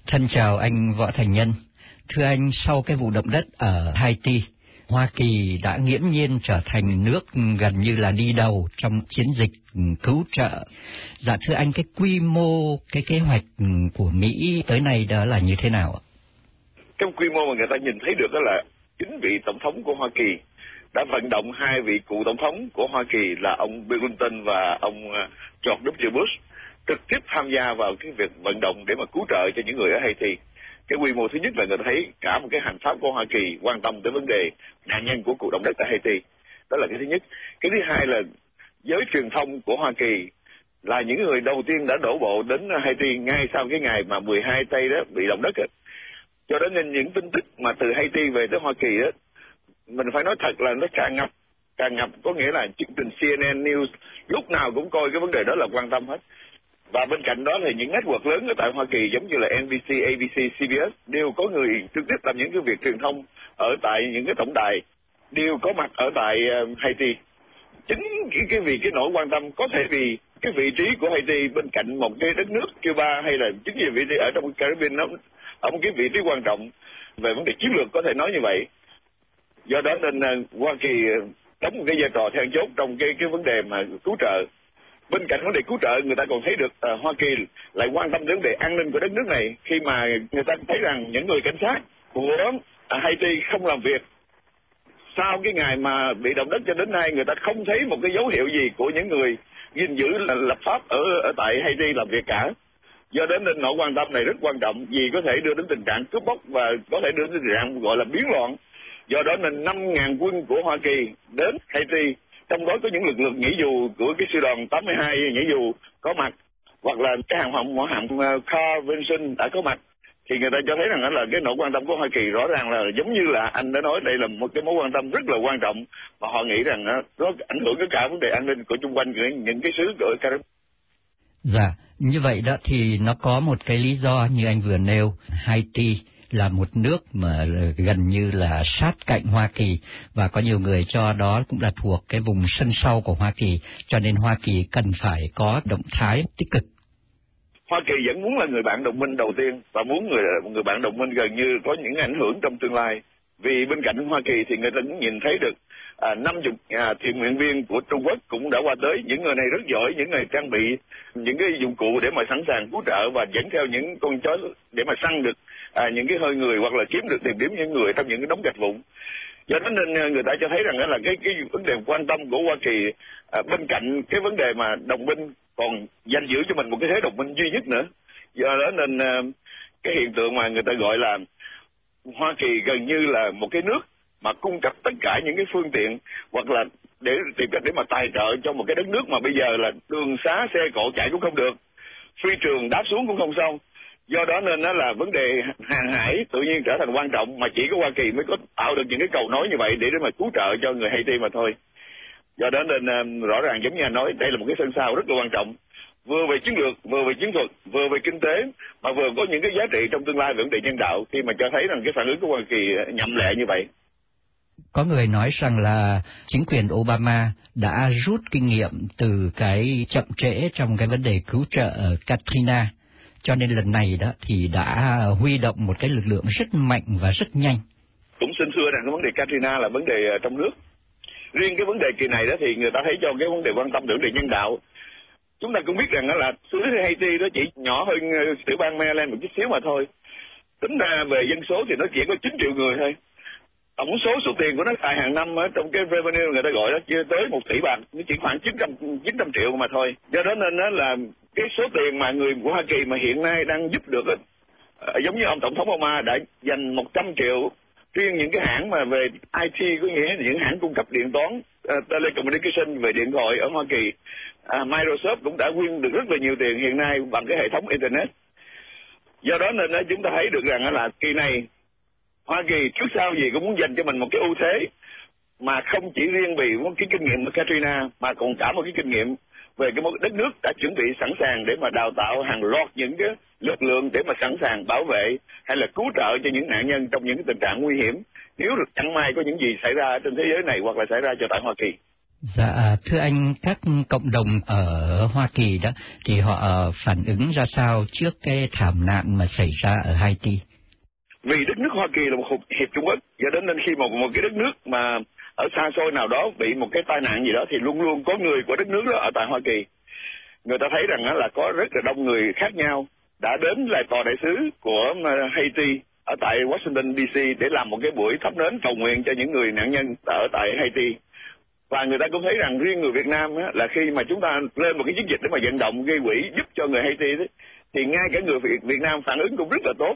Thân chào anh Võ Thành Nhân. Thưa anh, sau cái vụ động đất ở Haiti, Hoa Kỳ đã nghiễm nhiên trở thành nước gần như là đi đầu trong chiến dịch cứu trợ. Dạ thưa anh, cái quy mô, cái kế hoạch của Mỹ tới nay đó là như thế nào ạ? Cái quy mô mà người ta nhìn thấy được đó là chính vị tổng thống của Hoa Kỳ đã vận động hai vị cựu tổng thống của Hoa Kỳ là ông Bill Clinton và ông George W. Bush trực tiếp tham gia vào cái việc vận động để mà cứu trợ cho những người ở Haiti. Cái quy mô thứ nhất là người ta thấy cả một cái hành pháp của Hoa Kỳ quan tâm tới vấn đề nạn nhân của cuộc động đất tại Haiti. Đó là cái thứ nhất. Cái thứ hai là giới truyền thông của Hoa Kỳ là những người đầu tiên đã đổ bộ đến Haiti ngay sau cái ngày mà mười hai tây đó bị động đất. Cho đến nên những tin tức mà từ Haiti về tới Hoa Kỳ đó, mình phải nói thật là nó tràn ngập, tràn ngập có nghĩa là chương trình C N N News lúc nào cũng coi cái vấn đề đó là quan tâm hết. Và bên cạnh đó thì những network lớn ở tại Hoa Kỳ giống như là N B C, A B C, C B S đều có người trực tiếp làm những cái việc truyền thông ở tại những cái tổng đài, đều có mặt ở tại uh, Haiti. Chính cái, cái vì cái nỗi quan tâm có thể vì cái vị trí của Haiti bên cạnh một cái đất nước Cuba hay là chính vì vị trí ở trong Caribbean nó ở một cái vị trí quan trọng về vấn đề chiến lược có thể nói như vậy. Do đó nên uh, Hoa Kỳ đóng một cái vai trò then chốt trong cái cái vấn đề mà cứu trợ. Bên cạnh vấn đề cứu trợ, người ta còn thấy được uh, Hoa Kỳ lại quan tâm đến vấn đề an ninh của đất nước này khi mà người ta thấy rằng những người cảnh sát của uh, Haiti không làm việc. Sau cái ngày mà bị động đất cho đến nay, người ta không thấy một cái dấu hiệu gì của những người gìn giữ là lập pháp ở ở tại Haiti làm việc cả. Do đến nên nỗi quan tâm này rất quan trọng vì có thể đưa đến tình trạng cướp bóc và có thể đưa đến tình trạng gọi là biến loạn. Do đó nên năm nghìn quân của Hoa Kỳ đến Haiti, trong đó có những lực lượng nhảy dù của cái sư đoàn tám mươi hai nhảy dù có mặt, hoặc là cái hàng hạm hỏa hạm Carl Vinson đã có mặt, thì người ta cho thấy rằng đó là cái nỗi quan tâm của Hoa Kỳ rõ ràng là giống như là anh đã nói, đây là một cái mối quan tâm rất là quan trọng mà họ nghĩ rằng nó ảnh hưởng đến cả vấn đề an ninh của chung quanh những cái xứ ở Caribbean. Dạ, như vậy đó thì nó có một cái lý do như anh vừa nêu, Haiti là một nước mà gần như là sát cạnh Hoa Kỳ và có nhiều người cho đó cũng là thuộc cái vùng sân sau của Hoa Kỳ, cho nên Hoa Kỳ cần phải có động thái tích cực. Hoa Kỳ vẫn muốn là người bạn đồng minh đầu tiên và muốn người người bạn đồng minh gần như có những ảnh hưởng trong tương lai. Vì bên cạnh Hoa Kỳ thì người ta cũng nhìn thấy được năm mươi à, thiện nguyện viên của Trung Quốc cũng đã qua tới. Những người này rất giỏi, những người trang bị những cái dụng cụ để mà sẵn sàng cứu trợ và dẫn theo những con chó để mà săn được à, những cái hơi người hoặc là kiếm được tìm kiếm những người trong những cái đống gạch vụn. Do đó nên người ta cho thấy rằng đó là cái cái vấn đề quan tâm của Hoa Kỳ à, bên cạnh cái vấn đề mà đồng minh còn giành giữ cho mình một cái thế đồng minh duy nhất nữa. Do đó nên à, cái hiện tượng mà người ta gọi là Hoa Kỳ gần như là một cái nước mà cung cấp tất cả những cái phương tiện hoặc là để tìm cách để mà tài trợ cho một cái đất nước mà bây giờ là đường xá xe cộ chạy cũng không được, phi trường đáp xuống cũng không xong. Do đó nên nó là vấn đề hàng hải tự nhiên trở thành quan trọng, mà chỉ có Hoa Kỳ mới có tạo được những cái cầu nối như vậy để mà cứu trợ cho người Haiti mà thôi. Do đó nên rõ ràng giống như anh nói, đây là một cái sân sao rất là quan trọng, vừa về chiến lược, vừa về chiến thuật, vừa về kinh tế, mà vừa có những cái giá trị trong tương lai về vấn đề nhân đạo, khi mà cho thấy rằng cái phản ứng của Hoa Kỳ nhậm lệ như vậy. Có người nói rằng là chính quyền Obama đã rút kinh nghiệm từ cái chậm trễ trong cái vấn đề cứu trợ ở Katrina, cho nên lần này đó thì đã huy động một cái lực lượng rất mạnh và rất nhanh. Cũng xin thưa rằng cái vấn đề Katrina là vấn đề trong nước. Riêng cái vấn đề kỳ này đó thì người ta thấy cho cái vấn đề quan tâm đến vấn đề nhân đạo. Chúng ta cũng biết rằng đó là xứ Haiti đó chỉ nhỏ hơn tiểu bang Maryland một chút xíu mà thôi. Tính ra về dân số thì nó chỉ có chín triệu người thôi. Tổng số số tiền của nó xài hàng năm ở trong cái revenue người ta gọi đó chưa tới một tỷ bạc, nó chỉ khoảng chín trăm triệu mà thôi. Do đó nên đó là cái số tiền mà người của Hoa Kỳ mà hiện nay đang giúp được đó, giống như ông tổng thống Obama đã dành một trăm triệu riêng những cái hãng mà về I T, có nghĩa là những hãng cung cấp điện toán, uh, telecommunication về điện thoại ở Hoa Kỳ. Uh, Microsoft cũng đã quyên được rất là nhiều tiền hiện nay bằng cái hệ thống internet. Do đó nên đó, chúng ta thấy được rằng là kỳ này Hoa Kỳ trước sau gì cũng muốn dành cho mình một cái ưu thế, mà không chỉ riêng vì một cái kinh nghiệm của Katrina mà còn cả một cái kinh nghiệm về cái đất nước đã chuẩn bị sẵn sàng để mà đào tạo hàng loạt những cái lực lượng để mà sẵn sàng bảo vệ hay là cứu trợ cho những nạn nhân trong những cái tình trạng nguy hiểm nếu được chẳng may có những gì xảy ra trên thế giới này hoặc là xảy ra cho tại Hoa Kỳ. Dạ, thưa anh, các cộng đồng ở Hoa Kỳ đó thì họ phản ứng ra sao trước cái thảm nạn mà xảy ra ở Haiti? Vì đất nước Hoa Kỳ là một hiệp Trung Quốc, do đến nên khi một một cái đất nước mà ở xa xôi nào đó bị một cái tai nạn gì đó thì luôn luôn có người của đất nước đó ở tại Hoa Kỳ. Người ta thấy rằng là có rất là đông người khác nhau đã đến lại tòa đại sứ của Haiti ở tại Washington D C để làm một cái buổi thắp nến cầu nguyện cho những người nạn nhân ở tại Haiti. Và người ta cũng thấy rằng riêng người Việt Nam á, là khi mà chúng ta lên một cái chiến dịch để mà vận động gây quỹ giúp cho người Haiti đấy, thì ngay cả người Việt, Việt Nam phản ứng cũng rất là tốt.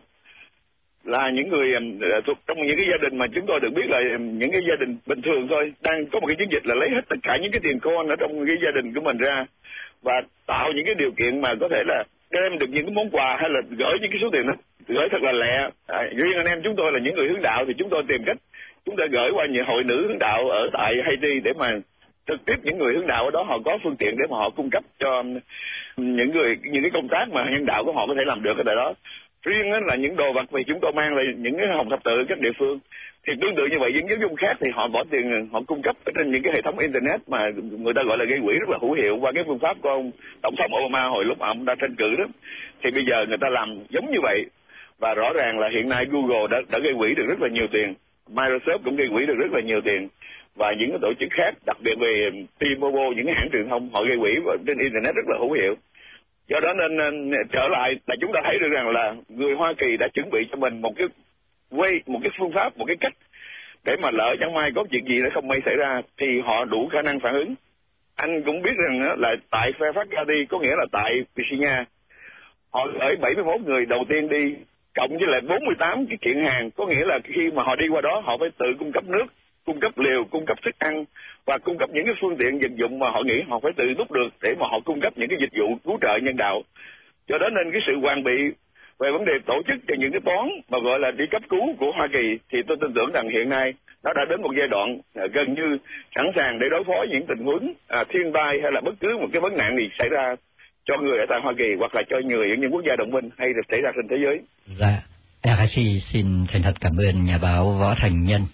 Là những người thuộc trong những cái gia đình mà chúng tôi được biết là những cái gia đình bình thường thôi, đang có một cái chiến dịch là lấy hết tất cả những cái tiền con ở trong cái gia đình của mình ra và tạo những cái điều kiện mà có thể là đem được những cái món quà hay là gửi những cái số tiền đó gửi thật là lẹ. À, riêng anh em chúng tôi là những người hướng đạo thì chúng tôi tìm cách chúng ta gửi qua những hội nữ hướng đạo ở tại Haiti để mà trực tiếp những người hướng đạo ở đó họ có phương tiện để mà họ cung cấp cho những người những cái công tác mà nhân đạo của họ có thể làm được ở tại đó. Riêng là những đồ vật vì chúng tôi mang lại những cái hồng thập tự các địa phương thì tương tự như vậy những giáo dung khác thì họ bỏ tiền họ cung cấp ở trên những cái hệ thống internet mà người ta gọi là gây quỹ rất là hữu hiệu qua cái phương pháp của ông tổng thống Obama hồi lúc ông đã tranh cử đó. Thì bây giờ người ta làm giống như vậy và rõ ràng là hiện nay Google đã đã gây quỹ được rất là nhiều tiền, Microsoft cũng gây quỹ được rất là nhiều tiền và những cái tổ chức khác đặc biệt về T-Mobile những cái hãng truyền thông họ gây quỹ trên internet rất là hữu hiệu. Do đó nên, nên trở lại là chúng ta thấy được rằng là người Hoa Kỳ đã chuẩn bị cho mình một cái way, một cái phương pháp, một cái cách để mà lỡ chẳng may có chuyện gì nó không may xảy ra thì họ đủ khả năng phản ứng. Anh cũng biết rằng là tại Fairfax County, có nghĩa là tại Virginia, họ gửi bảy mươi mốt người đầu tiên đi cộng với lại bốn mươi tám cái kiện hàng, có nghĩa là khi mà họ đi qua đó họ phải tự cung cấp nước, cung cấp liều, cung cấp thức ăn và cung cấp những cái phương tiện vật dụng mà họ nghĩ họ phải tự túc được để mà họ cung cấp những cái dịch vụ cứu trợ nhân đạo. Do đó nên cái sự hoàn bị về vấn đề tổ chức cho những cái toán mà gọi là đi cấp cứu của Hoa Kỳ thì tôi tin tưởng rằng hiện nay nó đã đến một giai đoạn à, gần như sẵn sàng để đối phó những tình huống à, thiên tai hay là bất cứ một cái vấn nạn gì xảy ra cho người ở tại Hoa Kỳ hoặc là cho người ở những quốc gia đồng minh hay là xảy ra trên thế giới. Dạ, rờ ép i xin thành thật cảm ơn nhà báo Võ Thành Nhân.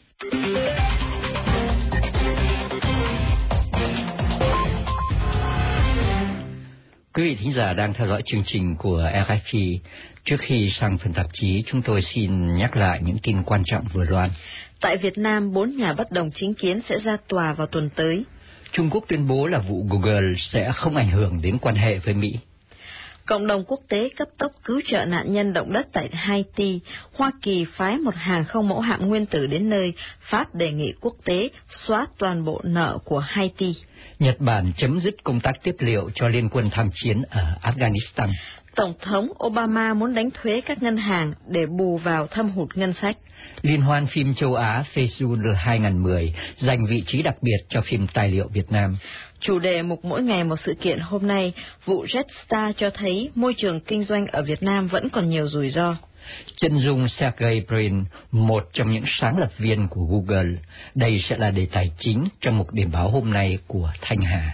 Quý vị thính giả đang theo dõi chương trình của rờ ép i. Trước khi sang phần tạp chí, chúng tôi xin nhắc lại những tin quan trọng vừa loan. Tại Việt Nam, bốn nhà bất đồng chính kiến sẽ ra tòa vào tuần tới. Trung Quốc tuyên bố là vụ Google sẽ không ảnh hưởng đến quan hệ với Mỹ. Cộng đồng quốc tế cấp tốc cứu trợ nạn nhân động đất tại Haiti. Hoa Kỳ phái một hàng không mẫu hạm nguyên tử đến nơi. Pháp đề nghị quốc tế xóa toàn bộ nợ của Haiti. Nhật Bản chấm dứt công tác tiếp liệu cho liên quân tham chiến ở Afghanistan. Tổng thống Obama muốn đánh thuế các ngân hàng để bù vào thâm hụt ngân sách. Liên hoan phim châu Á Festival hai không một không dành vị trí đặc biệt cho phim tài liệu Việt Nam. Chủ đề mục mỗi ngày một sự kiện hôm nay, vụ Jetstar cho thấy môi trường kinh doanh ở Việt Nam vẫn còn nhiều rủi ro. Chân dung Sergey Brin, một trong những sáng lập viên của Google. Đây sẽ là đề tài chính trong mục điểm báo hôm nay của Thanh Hà.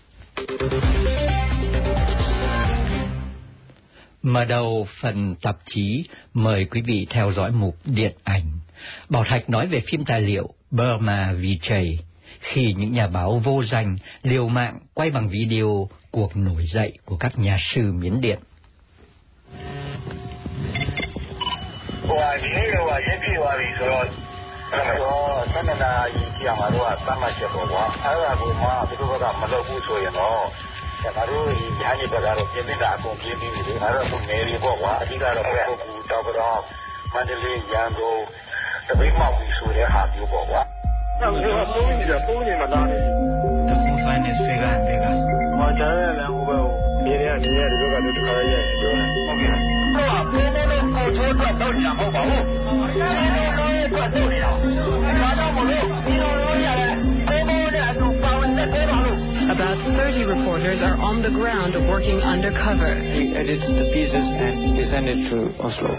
Mở đầu phần tạp chí, mời quý vị theo dõi mục điện ảnh. Bảo Thạch nói về phim tài liệu Burma Vijay, khi những nhà báo vô danh liều mạng quay bằng video cuộc nổi dậy của các nhà sư Miến Điện. About thirty reporters are on the ground working undercover. He edits the pieces and he sends it to Oslo.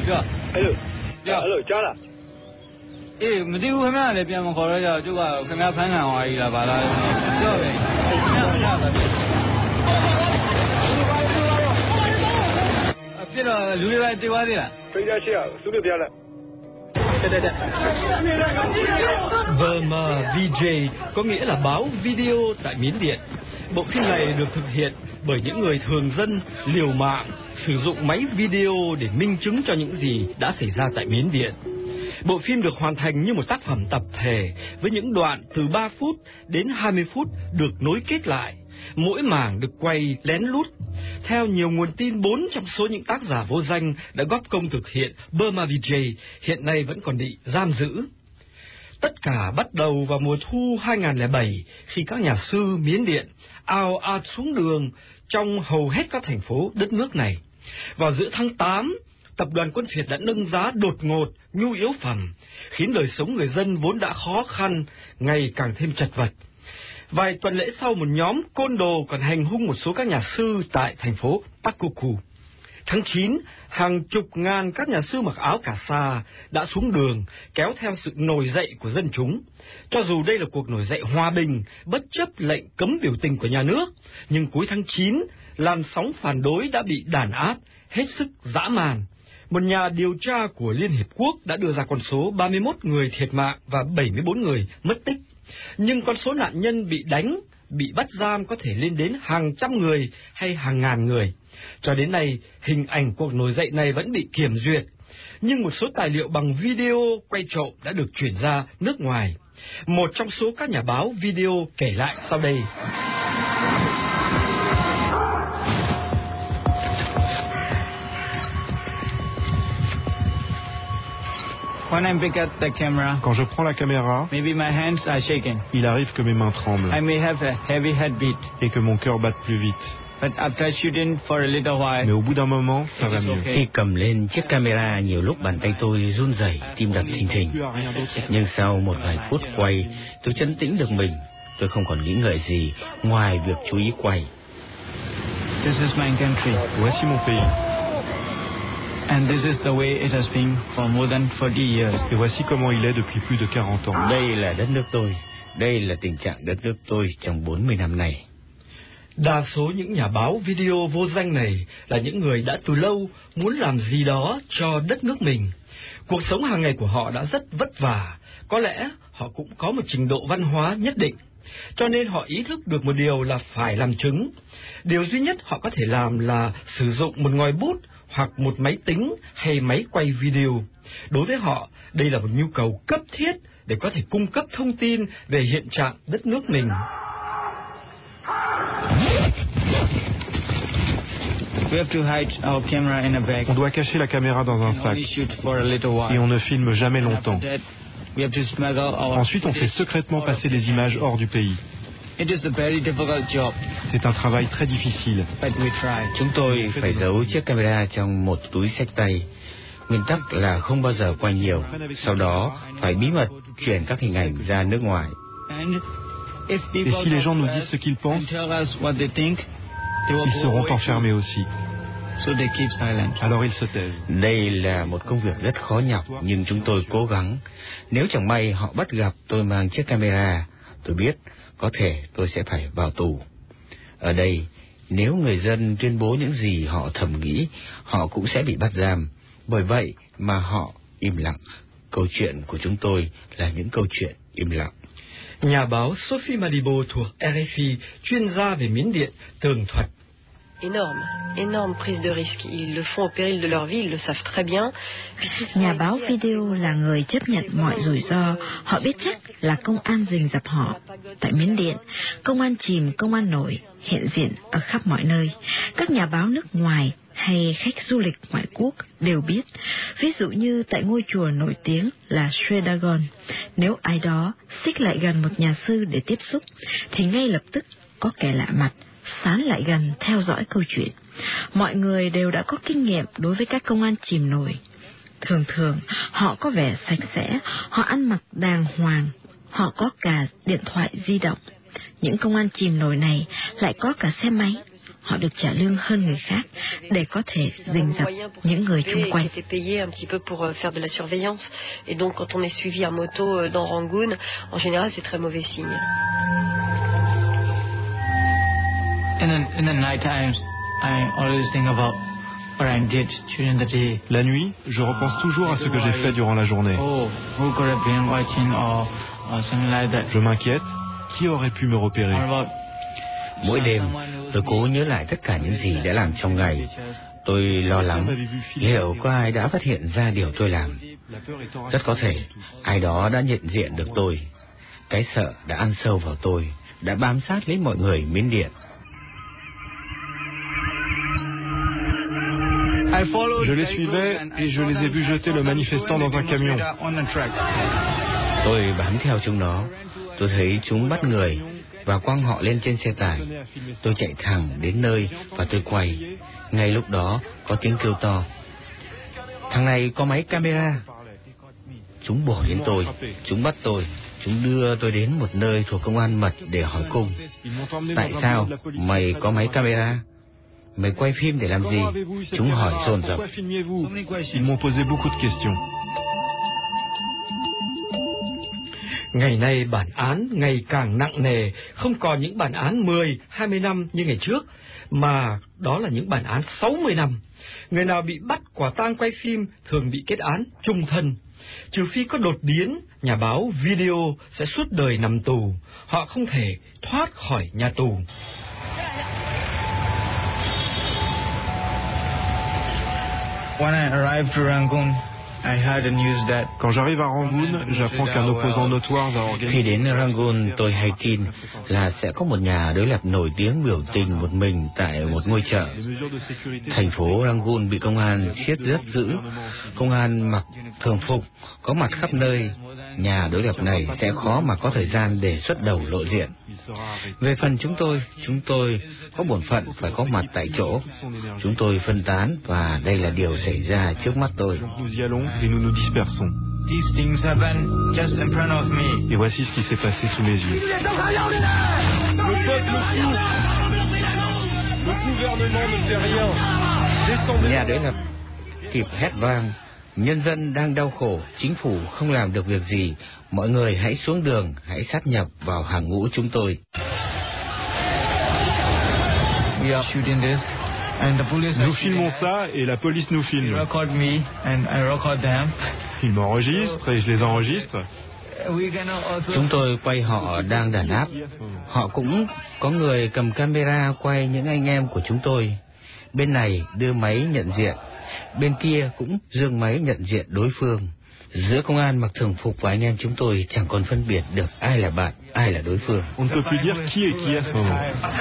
ပြောအဲ့လိုပြောအဲ့လိုကြားလားအေးမသိဘူးခင်ဗျာလည်းပြန်မခေါ်တော့ကြကျုပ်ကခင်ဗျာဖမ်းခံသွားပြီလားဗလားပြောပဲပြန်မရပါဘူးအပြစ်တော့လူတွေပဲတေသွားသေးလားဖိတ်ရရှိရသူတို့ပြလိုက် Burma vê jê có nghĩa là báo video tại Miến Điện. Bộ phim này được thực hiện bởi những người thường dân liều mạng sử dụng máy video để minh chứng cho những gì đã xảy ra tại Miến Điện. Bộ phim được hoàn thành như một tác phẩm tập thể với những đoạn từ ba phút đến hai mươi phút được nối kết lại. Mỗi mảng được quay lén lút. Theo nhiều nguồn tin, bốn trong số những tác giả vô danh đã góp công thực hiện Burma vê jê hiện nay vẫn còn bị giam giữ. Tất cả bắt đầu vào mùa thu hai nghìn không trăm lẻ bảy khi các nhà sư Miến Điện ào ạt xuống đường trong hầu hết các thành phố đất nước này. Vào giữa tháng tám, tập đoàn Quân Việt đã nâng giá đột ngột nhu yếu phẩm, khiến đời sống người dân vốn đã khó khăn ngày càng thêm chật vật. Vài tuần lễ sau, một nhóm côn đồ còn hành hung một số các nhà sư tại thành phố Pakuku. Tháng chín, hàng chục ngàn các nhà sư mặc áo cà sa đã xuống đường kéo theo sự nổi dậy của dân chúng. Cho dù đây là cuộc nổi dậy hòa bình, bất chấp lệnh cấm biểu tình của nhà nước, nhưng cuối tháng chín, làn sóng phản đối đã bị đàn áp, hết sức dã man. Một nhà điều tra của Liên Hiệp Quốc đã đưa ra con số ba mươi mốt người thiệt mạng và bảy mươi bốn người mất tích. Nhưng con số nạn nhân bị đánh, bị bắt giam có thể lên đến hàng trăm người hay hàng ngàn người. Cho đến nay, hình ảnh cuộc nổi dậy này vẫn bị kiểm duyệt, nhưng một số tài liệu bằng video quay trộm đã được chuyển ra nước ngoài. Một trong số các nhà báo video kể lại sau đây. When I pick up the camera, quand je prends la caméra, maybe my hands are shaking. Il arrive que mes mains tremblent. I may have a heavy heartbeat. Et que mon cœur batte plus vite. But after shooting for a little while, mais au bout d'un moment, ça va mieux. Khi cầm lên chiếc camera, nhiều lúc bàn tay tôi run rẩy, tim đập thình thình. Nhưng sau một vài phút quay, tôi trấn tĩnh được mình. Tôi không còn nghĩ ngợi gì ngoài việc chú ý quay. This is my country. Voici mon pays. And this is the way it has been for more than forty years. Et voici comment il est depuis plus de quarante ans. Đây là đất nước tôi. Đây là tình trạng đất nước tôi trong bốn mươi năm này. Đa số những nhà báo video vô danh này là những người đã từ lâu muốn làm gì đó cho đất nước mình. Cuộc sống hàng ngày của họ đã rất vất vả, có lẽ họ cũng có một trình độ văn hóa nhất định, cho nên họ ý thức được một điều là phải làm chứng. Điều duy nhất họ có thể làm là sử dụng một ngòi bút hoặc một máy tính hay máy quay video. Đối với họ, đây là một nhu cầu cấp thiết để có thể cung cấp thông tin về hiện trạng đất nước mình. We have to hide our camera in a bag. On doit cacher la caméra dans un sac. Et on ne filme jamais longtemps. Ensuite, on fait secrètement passer des images hors du pays. C'est un travail très difficile. Chúng tôi phải giấu chiếc camera trong một túi xách tay. Nguyên tắc là không bao giờ quay nhiều. Sau đó, phải bí mật chuyển các hình ảnh ra nước ngoài. Et si les gens nous disent ce qu'ils pensent, ils seront enfermés aussi. Alors ils se taisent. Đây là một công việc rất khó nhọc, nhưng chúng tôi cố gắng. Nếu chẳng may họ bắt gặp tôi mang chiếc camera, tôi biết có thể tôi sẽ phải vào tù. Ở đây, nếu người dân tuyên bố những gì họ thầm nghĩ, họ cũng sẽ bị bắt giam. Bởi vậy mà họ im lặng. Câu chuyện của chúng tôi là những câu chuyện im lặng. Nhà báo Sophie Malibo thuộc R F I, chuyên gia về Miến Điện, tường thuật. Énorme, énorme prise de risque. Ils le font au péril de leur vie, ils le savent très bien. Nhà báo video là người chấp nhận mọi rủi ro, họ biết chắc là công an rình rập họ. Tại Miến Điện, công an chìm, công an nổi, hiện diện ở khắp mọi nơi. Các nhà báo nước ngoài hay khách du lịch ngoại quốc đều biết. Ví dụ như tại ngôi chùa nổi tiếng là Sredagon, nếu ai đó xích lại gần một nhà sư để tiếp xúc, thì ngay lập tức có kẻ lạ mặt sán lại gần theo dõi câu chuyện. Mọi người đều đã có kinh nghiệm đối với các công an chìm nổi. Thường thường, họ có vẻ sạch sẽ, họ ăn mặc đàng hoàng, họ có cả điện thoại di động. Những công an chìm nổi này lại có cả xe máy. Họ được trả lương hơn người khác, để có thể rình rập những người chung quanh. Et donc, quand on est suivi en moto dans Rangoon, en général, c'est très mauvais signe. In the, in the night times, I always think about what I did during the day. La nuit, je repense toujours à ce que j'ai fait durant la journée. Oh, who could have been watching or, or something like that. Je m'inquiète, qui aurait pu me repérer? Mỗi đêm, tôi cố nhớ lại tất cả những gì đã làm trong ngày. Tôi lo lắng, liệu có ai đã phát hiện ra điều tôi làm? Rất có thể, ai đó đã nhận diện được tôi. Cái sợ đã ăn sâu vào tôi, đã bám sát lấy mọi người Miến Điện. Je les suivais et je les ai vus jeter le manifestant dans un camion. Tôi bám theo chúng nó, tôi thấy chúng bắt người và quăng họ lên trên xe tải. Tôi chạy thẳng đến nơi và tôi quay. Ngay lúc đó có tiếng kêu to: thằng này có máy camera. Chúng bổ đến tôi, chúng bắt tôi, chúng đưa tôi đến một nơi thuộc công an mật để hỏi cung: tại sao mày có máy camera? Mày quay phim để làm gì? Chúng hỏi dồn dập. Ils m'ont posé beaucoup de questions. Ngày nay bản án ngày càng nặng nề, không còn những bản án mười, hai mươi năm như ngày trước, mà đó là những bản án sáu mươi năm. Người nào bị bắt quả tang quay phim thường bị kết án chung thân. Trừ phi có đột biến, nhà báo video sẽ suốt đời nằm tù. Họ không thể thoát khỏi nhà tù. When I arrived to Rangoon, I heard the news that Quand j'arrive à Rangoon, j'apprends qu'un opposant notoire va organiser. Khi đến Rangoon, tôi hay tin là sẽ có một nhà đối lập nổi tiếng biểu tình một mình tại một ngôi chợ. Thành phố Rangoon bị công an siết rất dữ. Công an mặc thường phục có mặt khắp nơi. Nhà đối lập này sẽ khó mà có thời gian để xuất đầu lộ diện. Về phần chúng tôi, chúng tôi có bổn phận phải có mặt tại chỗ. Chúng tôi phân tán và đây là điều xảy ra trước mắt tôi. Et voici ce qui s'est passé sous mes yeux. Le peuple souffre. Le gouvernement ne fait rien. Nhà đối lập kịp hét vang: nhân dân đang đau khổ, chính phủ không làm được việc gì, mọi người hãy xuống đường, hãy sát nhập vào hàng ngũ chúng tôi. Nous filmons ça et la police nous filme. Ils m'enregistrent et je les enregistre. Chúng tôi quay họ đang đàn áp. Họ cũng có người cầm camera quay những anh em của chúng tôi. Bên này đưa máy nhận diện, bên kia cũng giương máy nhận diện đối phương. Giữa công an mặc thường phục và anh em chúng tôi chẳng còn phân biệt được ai là bạn, ai là đối phương. On ne peut plus dire qui est qui à ce moment.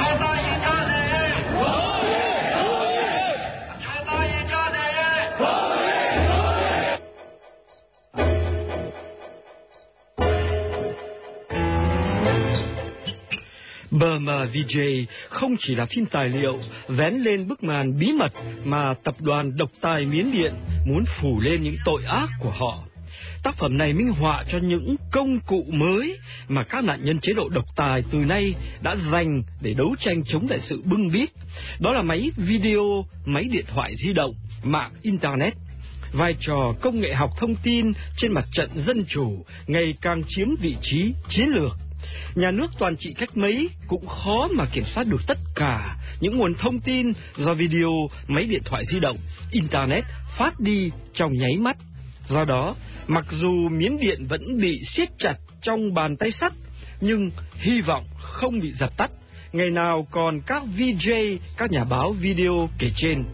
Burma vê jay không chỉ là phim tài liệu vén lên bức màn bí mật mà tập đoàn độc tài Miến Điện muốn phủ lên những tội ác của họ. Tác phẩm này minh họa cho những công cụ mới mà các nạn nhân chế độ độc tài từ nay đã dành để đấu tranh chống lại sự bưng bít. Đó là máy video, máy điện thoại di động, mạng Internet. Vai trò công nghệ học thông tin trên mặt trận dân chủ ngày càng chiếm vị trí chiến lược. Nhà nước toàn trị cách mấy cũng khó mà kiểm soát được tất cả những nguồn thông tin do video, máy điện thoại di động, Internet phát đi trong nháy mắt. Do đó, mặc dù Miến Điện vẫn bị siết chặt trong bàn tay sắt, nhưng hy vọng không bị dập tắt. Ngày nào còn các vê jay, các nhà báo video kể trên.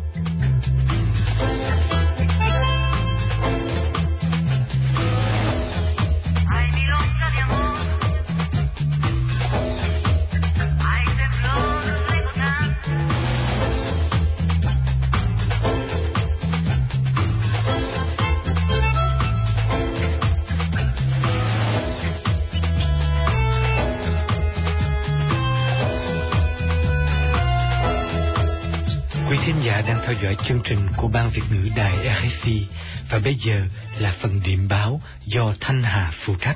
Thính giả đang theo dõi chương trình của Ban Việt ngữ Đài rờ ép i và bây giờ là phần điểm báo do Thanh Hà phụ trách.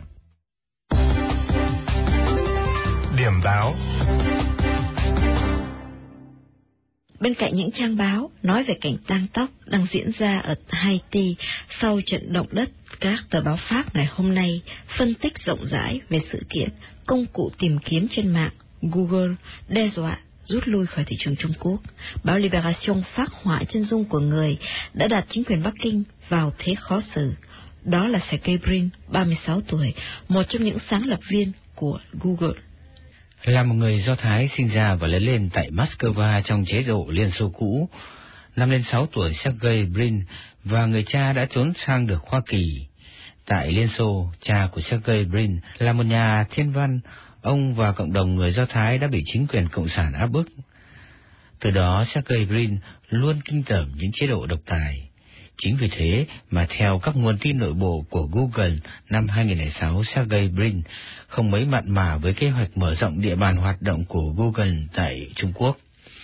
Điểm báo. Bên cạnh những trang báo nói về cảnh tang tóc đang diễn ra ở Haiti sau trận động đất, các tờ báo Pháp ngày hôm nay phân tích rộng rãi về sự kiện công cụ tìm kiếm trên mạng Google đe dọa rút lui khỏi thị trường Trung Quốc. Báo Libération phác họa chân dung của người đã đặt chính quyền Bắc Kinh vào thế khó xử. Đó là Sergey Brin, ba mươi sáu tuổi, một trong những sáng lập viên của Google. Là một người Do Thái sinh ra và lớn lên tại Moscow trong chế độ Liên Xô cũ, năm lên sáu tuổi, Sergey Brin và người cha đã trốn sang được Hoa Kỳ. Tại Liên Xô, cha của Sergey Brin là một nhà thiên văn. Ông và cộng đồng người Do Thái đã bị chính quyền cộng sản áp bức. Từ đó, Sergey Brin luôn kinh tởm những chế độ độc tài. Chính vì thế mà theo các nguồn tin nội bộ của Google, năm hai nghìn không trăm lẻ sáu, Sergey Brin không mấy mặn mà với kế hoạch mở rộng địa bàn hoạt động của Google tại Trung Quốc.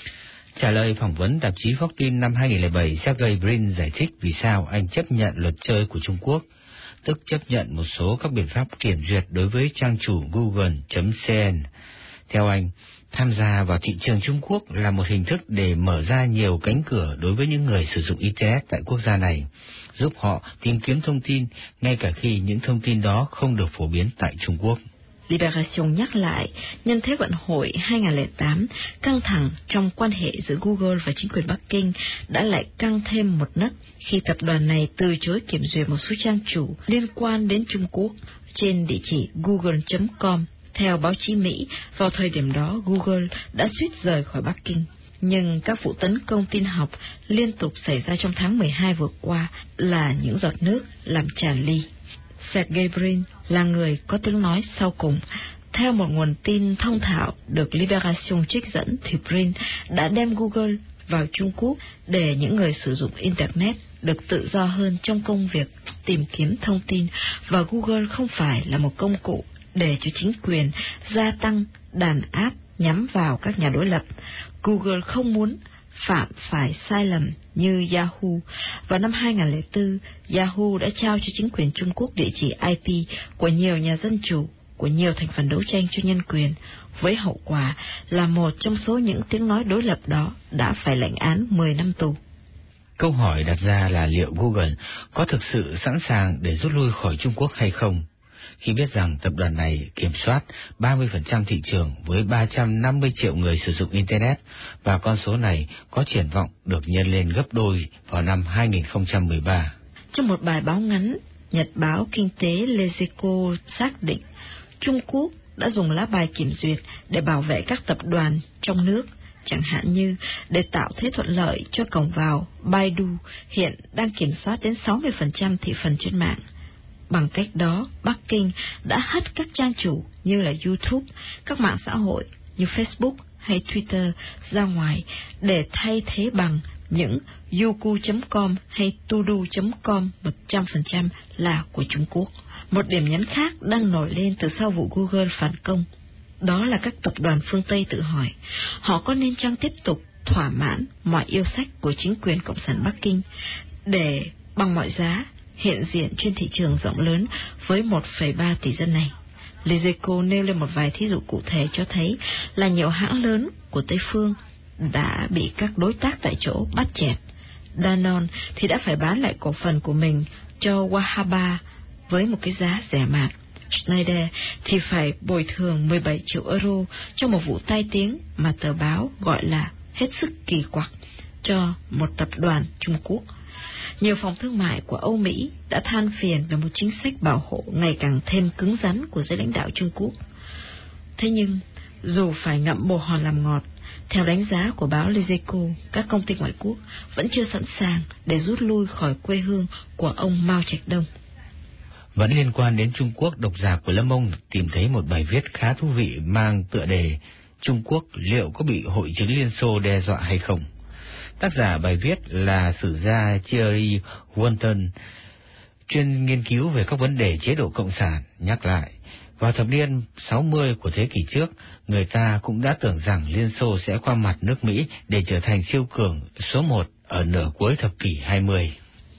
Trả lời phỏng vấn tạp chí Fortune năm hai nghìn không trăm lẻ bảy, Sergey Brin giải thích vì sao anh chấp nhận luật chơi của Trung Quốc, tức chấp nhận một số các biện pháp kiểm duyệt đối với trang chủ google chấm cn. Theo anh, tham gia vào thị trường Trung Quốc là một hình thức để mở ra nhiều cánh cửa đối với những người sử dụng Internet tại quốc gia này, giúp họ tìm kiếm thông tin ngay cả khi những thông tin đó không được phổ biến tại Trung Quốc. Libération nhắc lại, nhân thế vận hội hai nghìn không trăm lẻ tám, căng thẳng trong quan hệ giữa Google và chính quyền Bắc Kinh đã lại căng thêm một nấc khi tập đoàn này từ chối kiểm duyệt một số trang chủ liên quan đến Trung Quốc trên địa chỉ google chấm com. Theo báo chí Mỹ, vào thời điểm đó Google đã suýt rời khỏi Bắc Kinh. Nhưng các vụ tấn công tin học liên tục xảy ra trong tháng mười hai vừa qua là những giọt nước làm tràn ly. Sergey Brin là người có tiếng nói sau cùng. Theo một nguồn tin thông thạo được Libération trích dẫn, thì Brin đã đem Google vào Trung Quốc để những người sử dụng Internet được tự do hơn trong công việc tìm kiếm thông tin, và Google không phải là một công cụ để cho chính quyền gia tăng đàn áp nhắm vào các nhà đối lập. Google không muốn phạm phải sai lầm như Yahoo. Vào năm hai nghìn không trăm lẻ bốn, Yahoo đã trao cho chính quyền Trung Quốc địa chỉ i pê của nhiều nhà dân chủ, của nhiều thành phần đấu tranh cho nhân quyền, với hậu quả là một trong số những tiếng nói đối lập đó đã phải lãnh án mười năm tù. Câu hỏi đặt ra là liệu Google có thực sự sẵn sàng để rút lui khỏi Trung Quốc hay không, khi biết rằng tập đoàn này kiểm soát ba mươi phần trăm thị trường với ba trăm năm mươi triệu người sử dụng Internet, và con số này có triển vọng được nhân lên gấp đôi vào năm hai nghìn không trăm mười ba. Trong một bài báo ngắn, Nhật báo Kinh tế Les Echos xác định Trung Quốc đã dùng lá bài kiểm duyệt để bảo vệ các tập đoàn trong nước, chẳng hạn như để tạo thế thuận lợi cho cổng vào Baidu hiện đang kiểm soát đến sáu mươi phần trăm thị phần trên mạng. Bằng cách đó, Bắc Kinh đã hất các trang chủ như là YouTube, các mạng xã hội như Facebook hay Twitter ra ngoài để thay thế bằng những Youku chấm com hay Tudu chấm com một trăm phần trăm là của Trung Quốc. Một điểm nhấn khác đang nổi lên từ sau vụ Google phản công. Đó là các tập đoàn phương Tây tự hỏi, họ có nên chăng tiếp tục thỏa mãn mọi yêu sách của chính quyền Cộng sản Bắc Kinh để bằng mọi giá hiện diện trên thị trường rộng lớn với một phẩy ba tỷ dân này. Les Echos nêu lên một vài thí dụ cụ thể cho thấy là nhiều hãng lớn của Tây phương đã bị các đối tác tại chỗ bắt chẹt. Danone thì đã phải bán lại cổ phần của mình cho Wahaba với một cái giá rẻ mạt. Schneider thì phải bồi thường mười bảy triệu euro cho một vụ tai tiếng mà tờ báo gọi là hết sức kỳ quặc cho một tập đoàn Trung Quốc. Nhiều phòng thương mại của Âu Mỹ đã than phiền về một chính sách bảo hộ ngày càng thêm cứng rắn của giới lãnh đạo Trung Quốc. Thế nhưng, dù phải ngậm bồ hòn làm ngọt, theo đánh giá của báo Les Echos, các công ty ngoại quốc vẫn chưa sẵn sàng để rút lui khỏi quê hương của ông Mao Trạch Đông. Vẫn liên quan đến Trung Quốc, độc giả của Lâm Ông tìm thấy một bài viết khá thú vị mang tựa đề Trung Quốc liệu có bị hội chứng Liên Xô đe dọa hay không? Tác giả bài viết là sử gia Thierry Walton, chuyên nghiên cứu về các vấn đề chế độ cộng sản, nhắc lại, vào thập niên sáu mươi của thế kỷ trước, người ta cũng đã tưởng rằng Liên Xô sẽ qua mặt nước Mỹ để trở thành siêu cường số một ở nửa cuối thập kỷ hai mươi.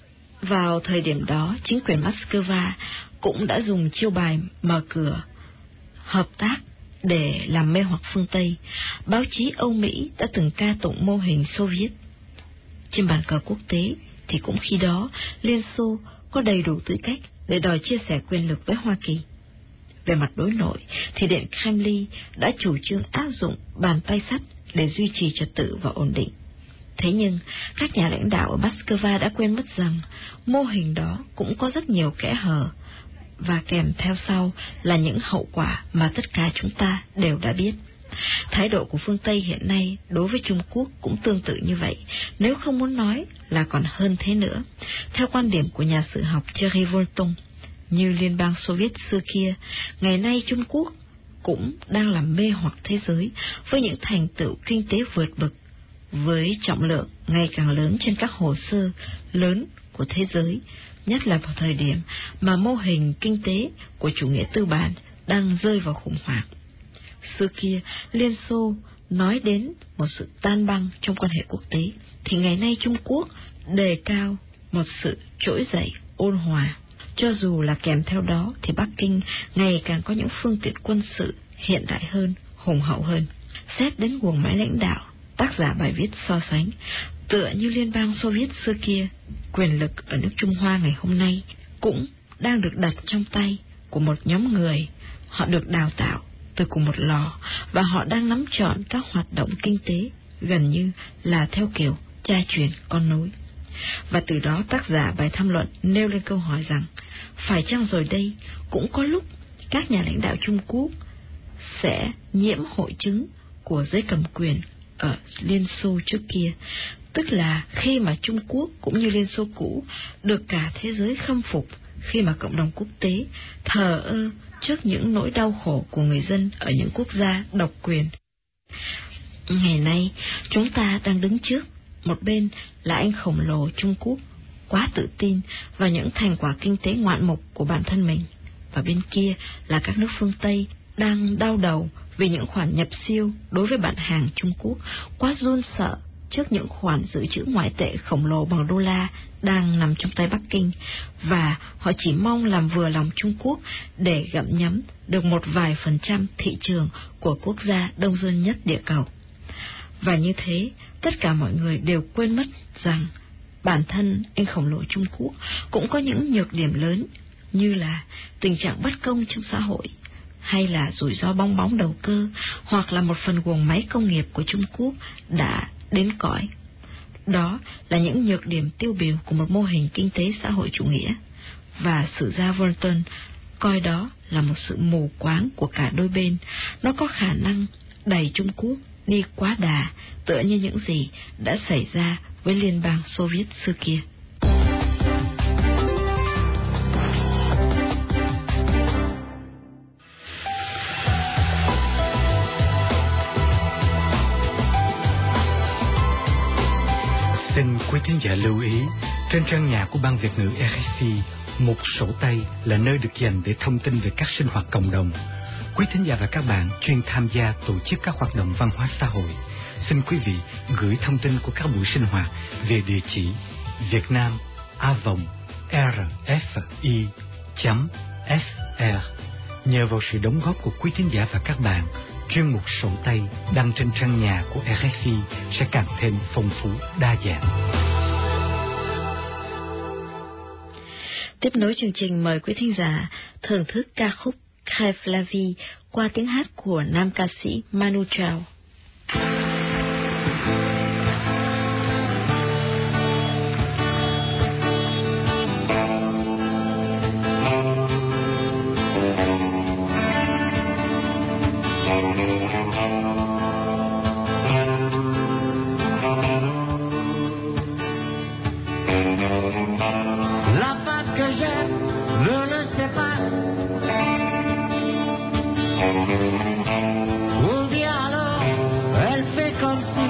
Vào thời điểm đó, chính quyền Moscow cũng đã dùng chiêu bài mở cửa hợp tác để làm mê hoặc phương Tây, báo chí Âu Mỹ đã từng ca tụng mô hình Xô Viết. Trên bàn cờ quốc tế thì cũng khi đó Liên Xô có đầy đủ tư cách để đòi chia sẻ quyền lực với Hoa Kỳ. Về mặt đối nội thì Điện Kremlin đã chủ trương áp dụng bàn tay sắt để duy trì trật tự và ổn định. Thế nhưng các nhà lãnh đạo ở Moscow đã quên mất rằng mô hình đó cũng có rất nhiều kẽ hở, và kèm theo sau là những hậu quả mà tất cả chúng ta đều đã biết. Thái độ của phương Tây hiện nay đối với Trung Quốc cũng tương tự như vậy, nếu không muốn nói là còn hơn thế nữa. Theo quan điểm của nhà sử học Thierry Volton, như Liên bang Xô Viết xưa kia, ngày nay Trung Quốc cũng đang làm mê hoặc thế giới với những thành tựu kinh tế vượt bậc, với trọng lượng ngày càng lớn trên các hồ sơ lớn của thế giới, nhất là vào thời điểm mà mô hình kinh tế của chủ nghĩa tư bản đang rơi vào khủng hoảng. Xưa kia, Liên Xô nói đến một sự tan băng trong quan hệ quốc tế, thì ngày nay Trung Quốc đề cao một sự trỗi dậy ôn hòa. Cho dù là kèm theo đó thì Bắc Kinh ngày càng có những phương tiện quân sự hiện đại hơn, hùng hậu hơn. Xét đến guồng máy lãnh đạo, tác giả bài viết so sánh, tựa như Liên bang Xô Viết xưa kia, quyền lực ở nước Trung Hoa ngày hôm nay cũng đang được đặt trong tay của một nhóm người. Họ được đào tạo từ cùng một lò, và họ đang nắm trọn các hoạt động kinh tế gần như là theo kiểu cha truyền con nối. Và từ đó tác giả bài tham luận nêu lên câu hỏi rằng, phải chăng rồi đây cũng có lúc các nhà lãnh đạo Trung Quốc sẽ nhiễm hội chứng của giới cầm quyền ở Liên Xô trước kia, tức là khi mà Trung Quốc cũng như Liên Xô cũ được cả thế giới khâm phục, khi mà cộng đồng quốc tế thờ ơ trước những nỗi đau khổ của người dân ở những quốc gia độc quyền. Ngày nay chúng ta đang đứng trước một bên là anh khổng lồ Trung Quốc quá tự tin vào những thành quả kinh tế ngoạn mục của bản thân mình, và bên kia là các nước phương Tây đang đau đầu vì những khoản nhập siêu đối với bản hàng Trung Quốc, quá run sợ trước những khoản dự trữ ngoại tệ khổng lồ bằng đô la đang nằm trong tay Bắc Kinh, và họ chỉ mong làm vừa lòng Trung Quốc để gặm nhấm được một vài phần trăm thị trường của quốc gia đông dân nhất địa cầu. Và như thế, tất cả mọi người đều quên mất rằng bản thân anh khổng lồ Trung Quốc cũng có những nhược điểm lớn, như là tình trạng bất công trong xã hội, hay là rủi ro bong bóng đầu cơ, hoặc là một phần guồng máy công nghiệp của Trung Quốc đã đến cõi. Đó là những nhược điểm tiêu biểu của một mô hình kinh tế xã hội chủ nghĩa, và sử gia Volton coi đó là một sự mù quáng của cả đôi bên. Nó có khả năng đẩy Trung Quốc đi quá đà, tựa như những gì đã xảy ra với Liên bang Xô Viết xưa kia. Xin quý thính giả lưu ý, trên trang nhà của Ban Việt ngữ rờ ép i, mục sổ tay là nơi được dành để thông tin về các sinh hoạt cộng đồng. Quý thính giả và các bạn chuyên tham gia tổ chức các hoạt động văn hóa xã hội, xin quý vị gửi thông tin của các buổi sinh hoạt về địa chỉ vietnam a vòng rờ ép i chấm ét rờ. Nhờ vào sự đóng góp của quý thính giả và các bạn, chuyên mục sổ tay đăng trên trang nhà của rờ ép i sẽ càng thêm phong phú đa dạng. Tiếp nối chương trình, mời quý thính giả thưởng thức ca khúc Crève la vie qua tiếng hát của nam ca sĩ Manu Chao. La femme que j'aime ne le sait pas. Ou bien alors elle fait comme si.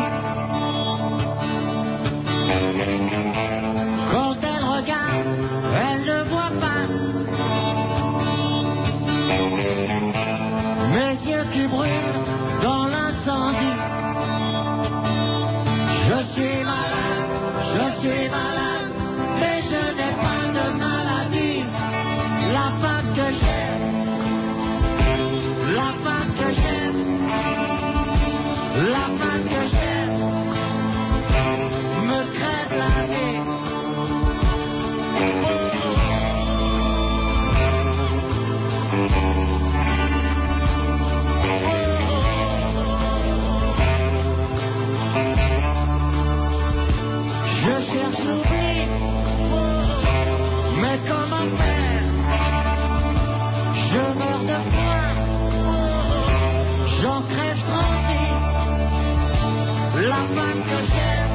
Quand elle regarde, elle ne voit pas. Mes yeux qui brûlent dans l'incendie. Je suis malade, je suis malade, mais je n'ai pas de maladie. La femme que j'aime, la femme que j'aime La femme que j'aime me crève la vie. Je cherche l'oubli, mais comment faire? Je meurs de faim, j'en crève tranquille. La femme que j'aime,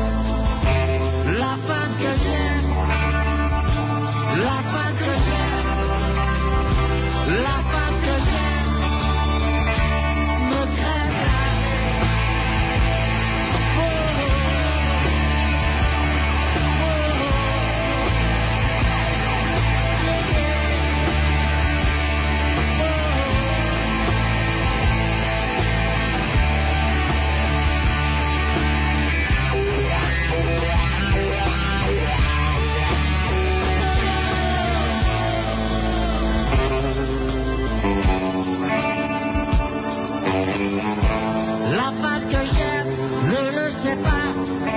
la femme que j'aime, la femme que j'aime, la femme que j'aime me crève la La femme que j'aime ne le sait pas.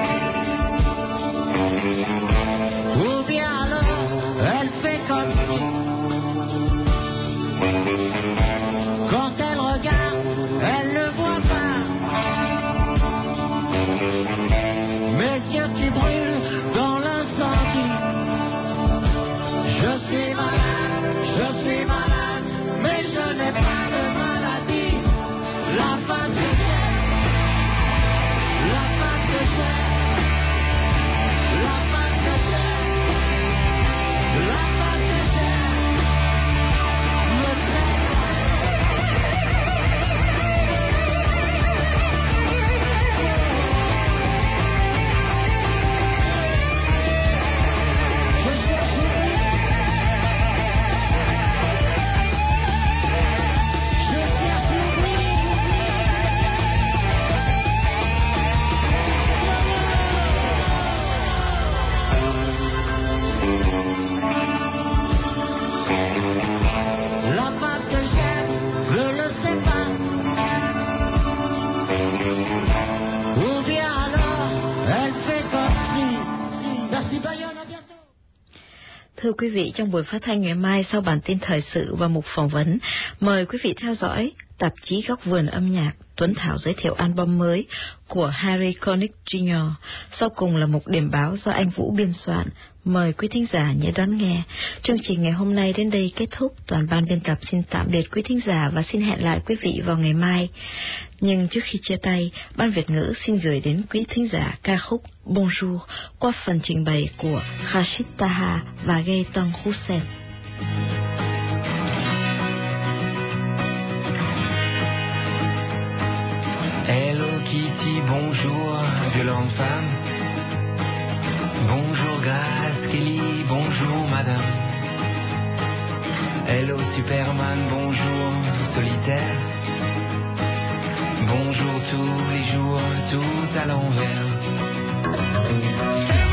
Ou bien alors elle fait comme si. Quand elle regarde, elle ne voit pas. Mes yeux qui brûlent dans l'incendie. Je suis malade, je suis malade, mais je n'ai pas de maladie. La femme que j'aime, la femme que j'aime, la femme que j'aime, la femme que j'aime me crève. Je cherche l'oubli, je cherche l'oubli. La femme que j'aime ne le sait pas. Ou bien alors elle fait comme si. Merci Bayonne, à bientôt. Thưa quý vị, trong buổi phát thanh ngày mai sau bản tin thời sự và mục phỏng vấn, mời quý vị theo dõi tạp chí Góc Vườn Âm Nhạc. Tuấn Thảo giới thiệu album mới của Harry Connick Junior Sau cùng là mục điểm báo do anh Vũ biên soạn. Mời quý thính giả nhớ đón nghe. Chương trình ngày hôm nay đến đây kết thúc. Toàn ban biên tập xin tạm biệt quý thính giả và xin hẹn lại quý vị vào ngày mai. Nhưng trước khi chia tay, ban Việt ngữ xin gửi đến quý thính giả ca khúc Bonjour qua phần trình bày của Rashid Taha và Gaëtan Roussel. Hello Kitty, bonjour, violente femme. Bonjour Grace Kelly, bonjour madame. Hello Superman, bonjour tout solitaire. Bonjour tous les jours, tout à l'envers.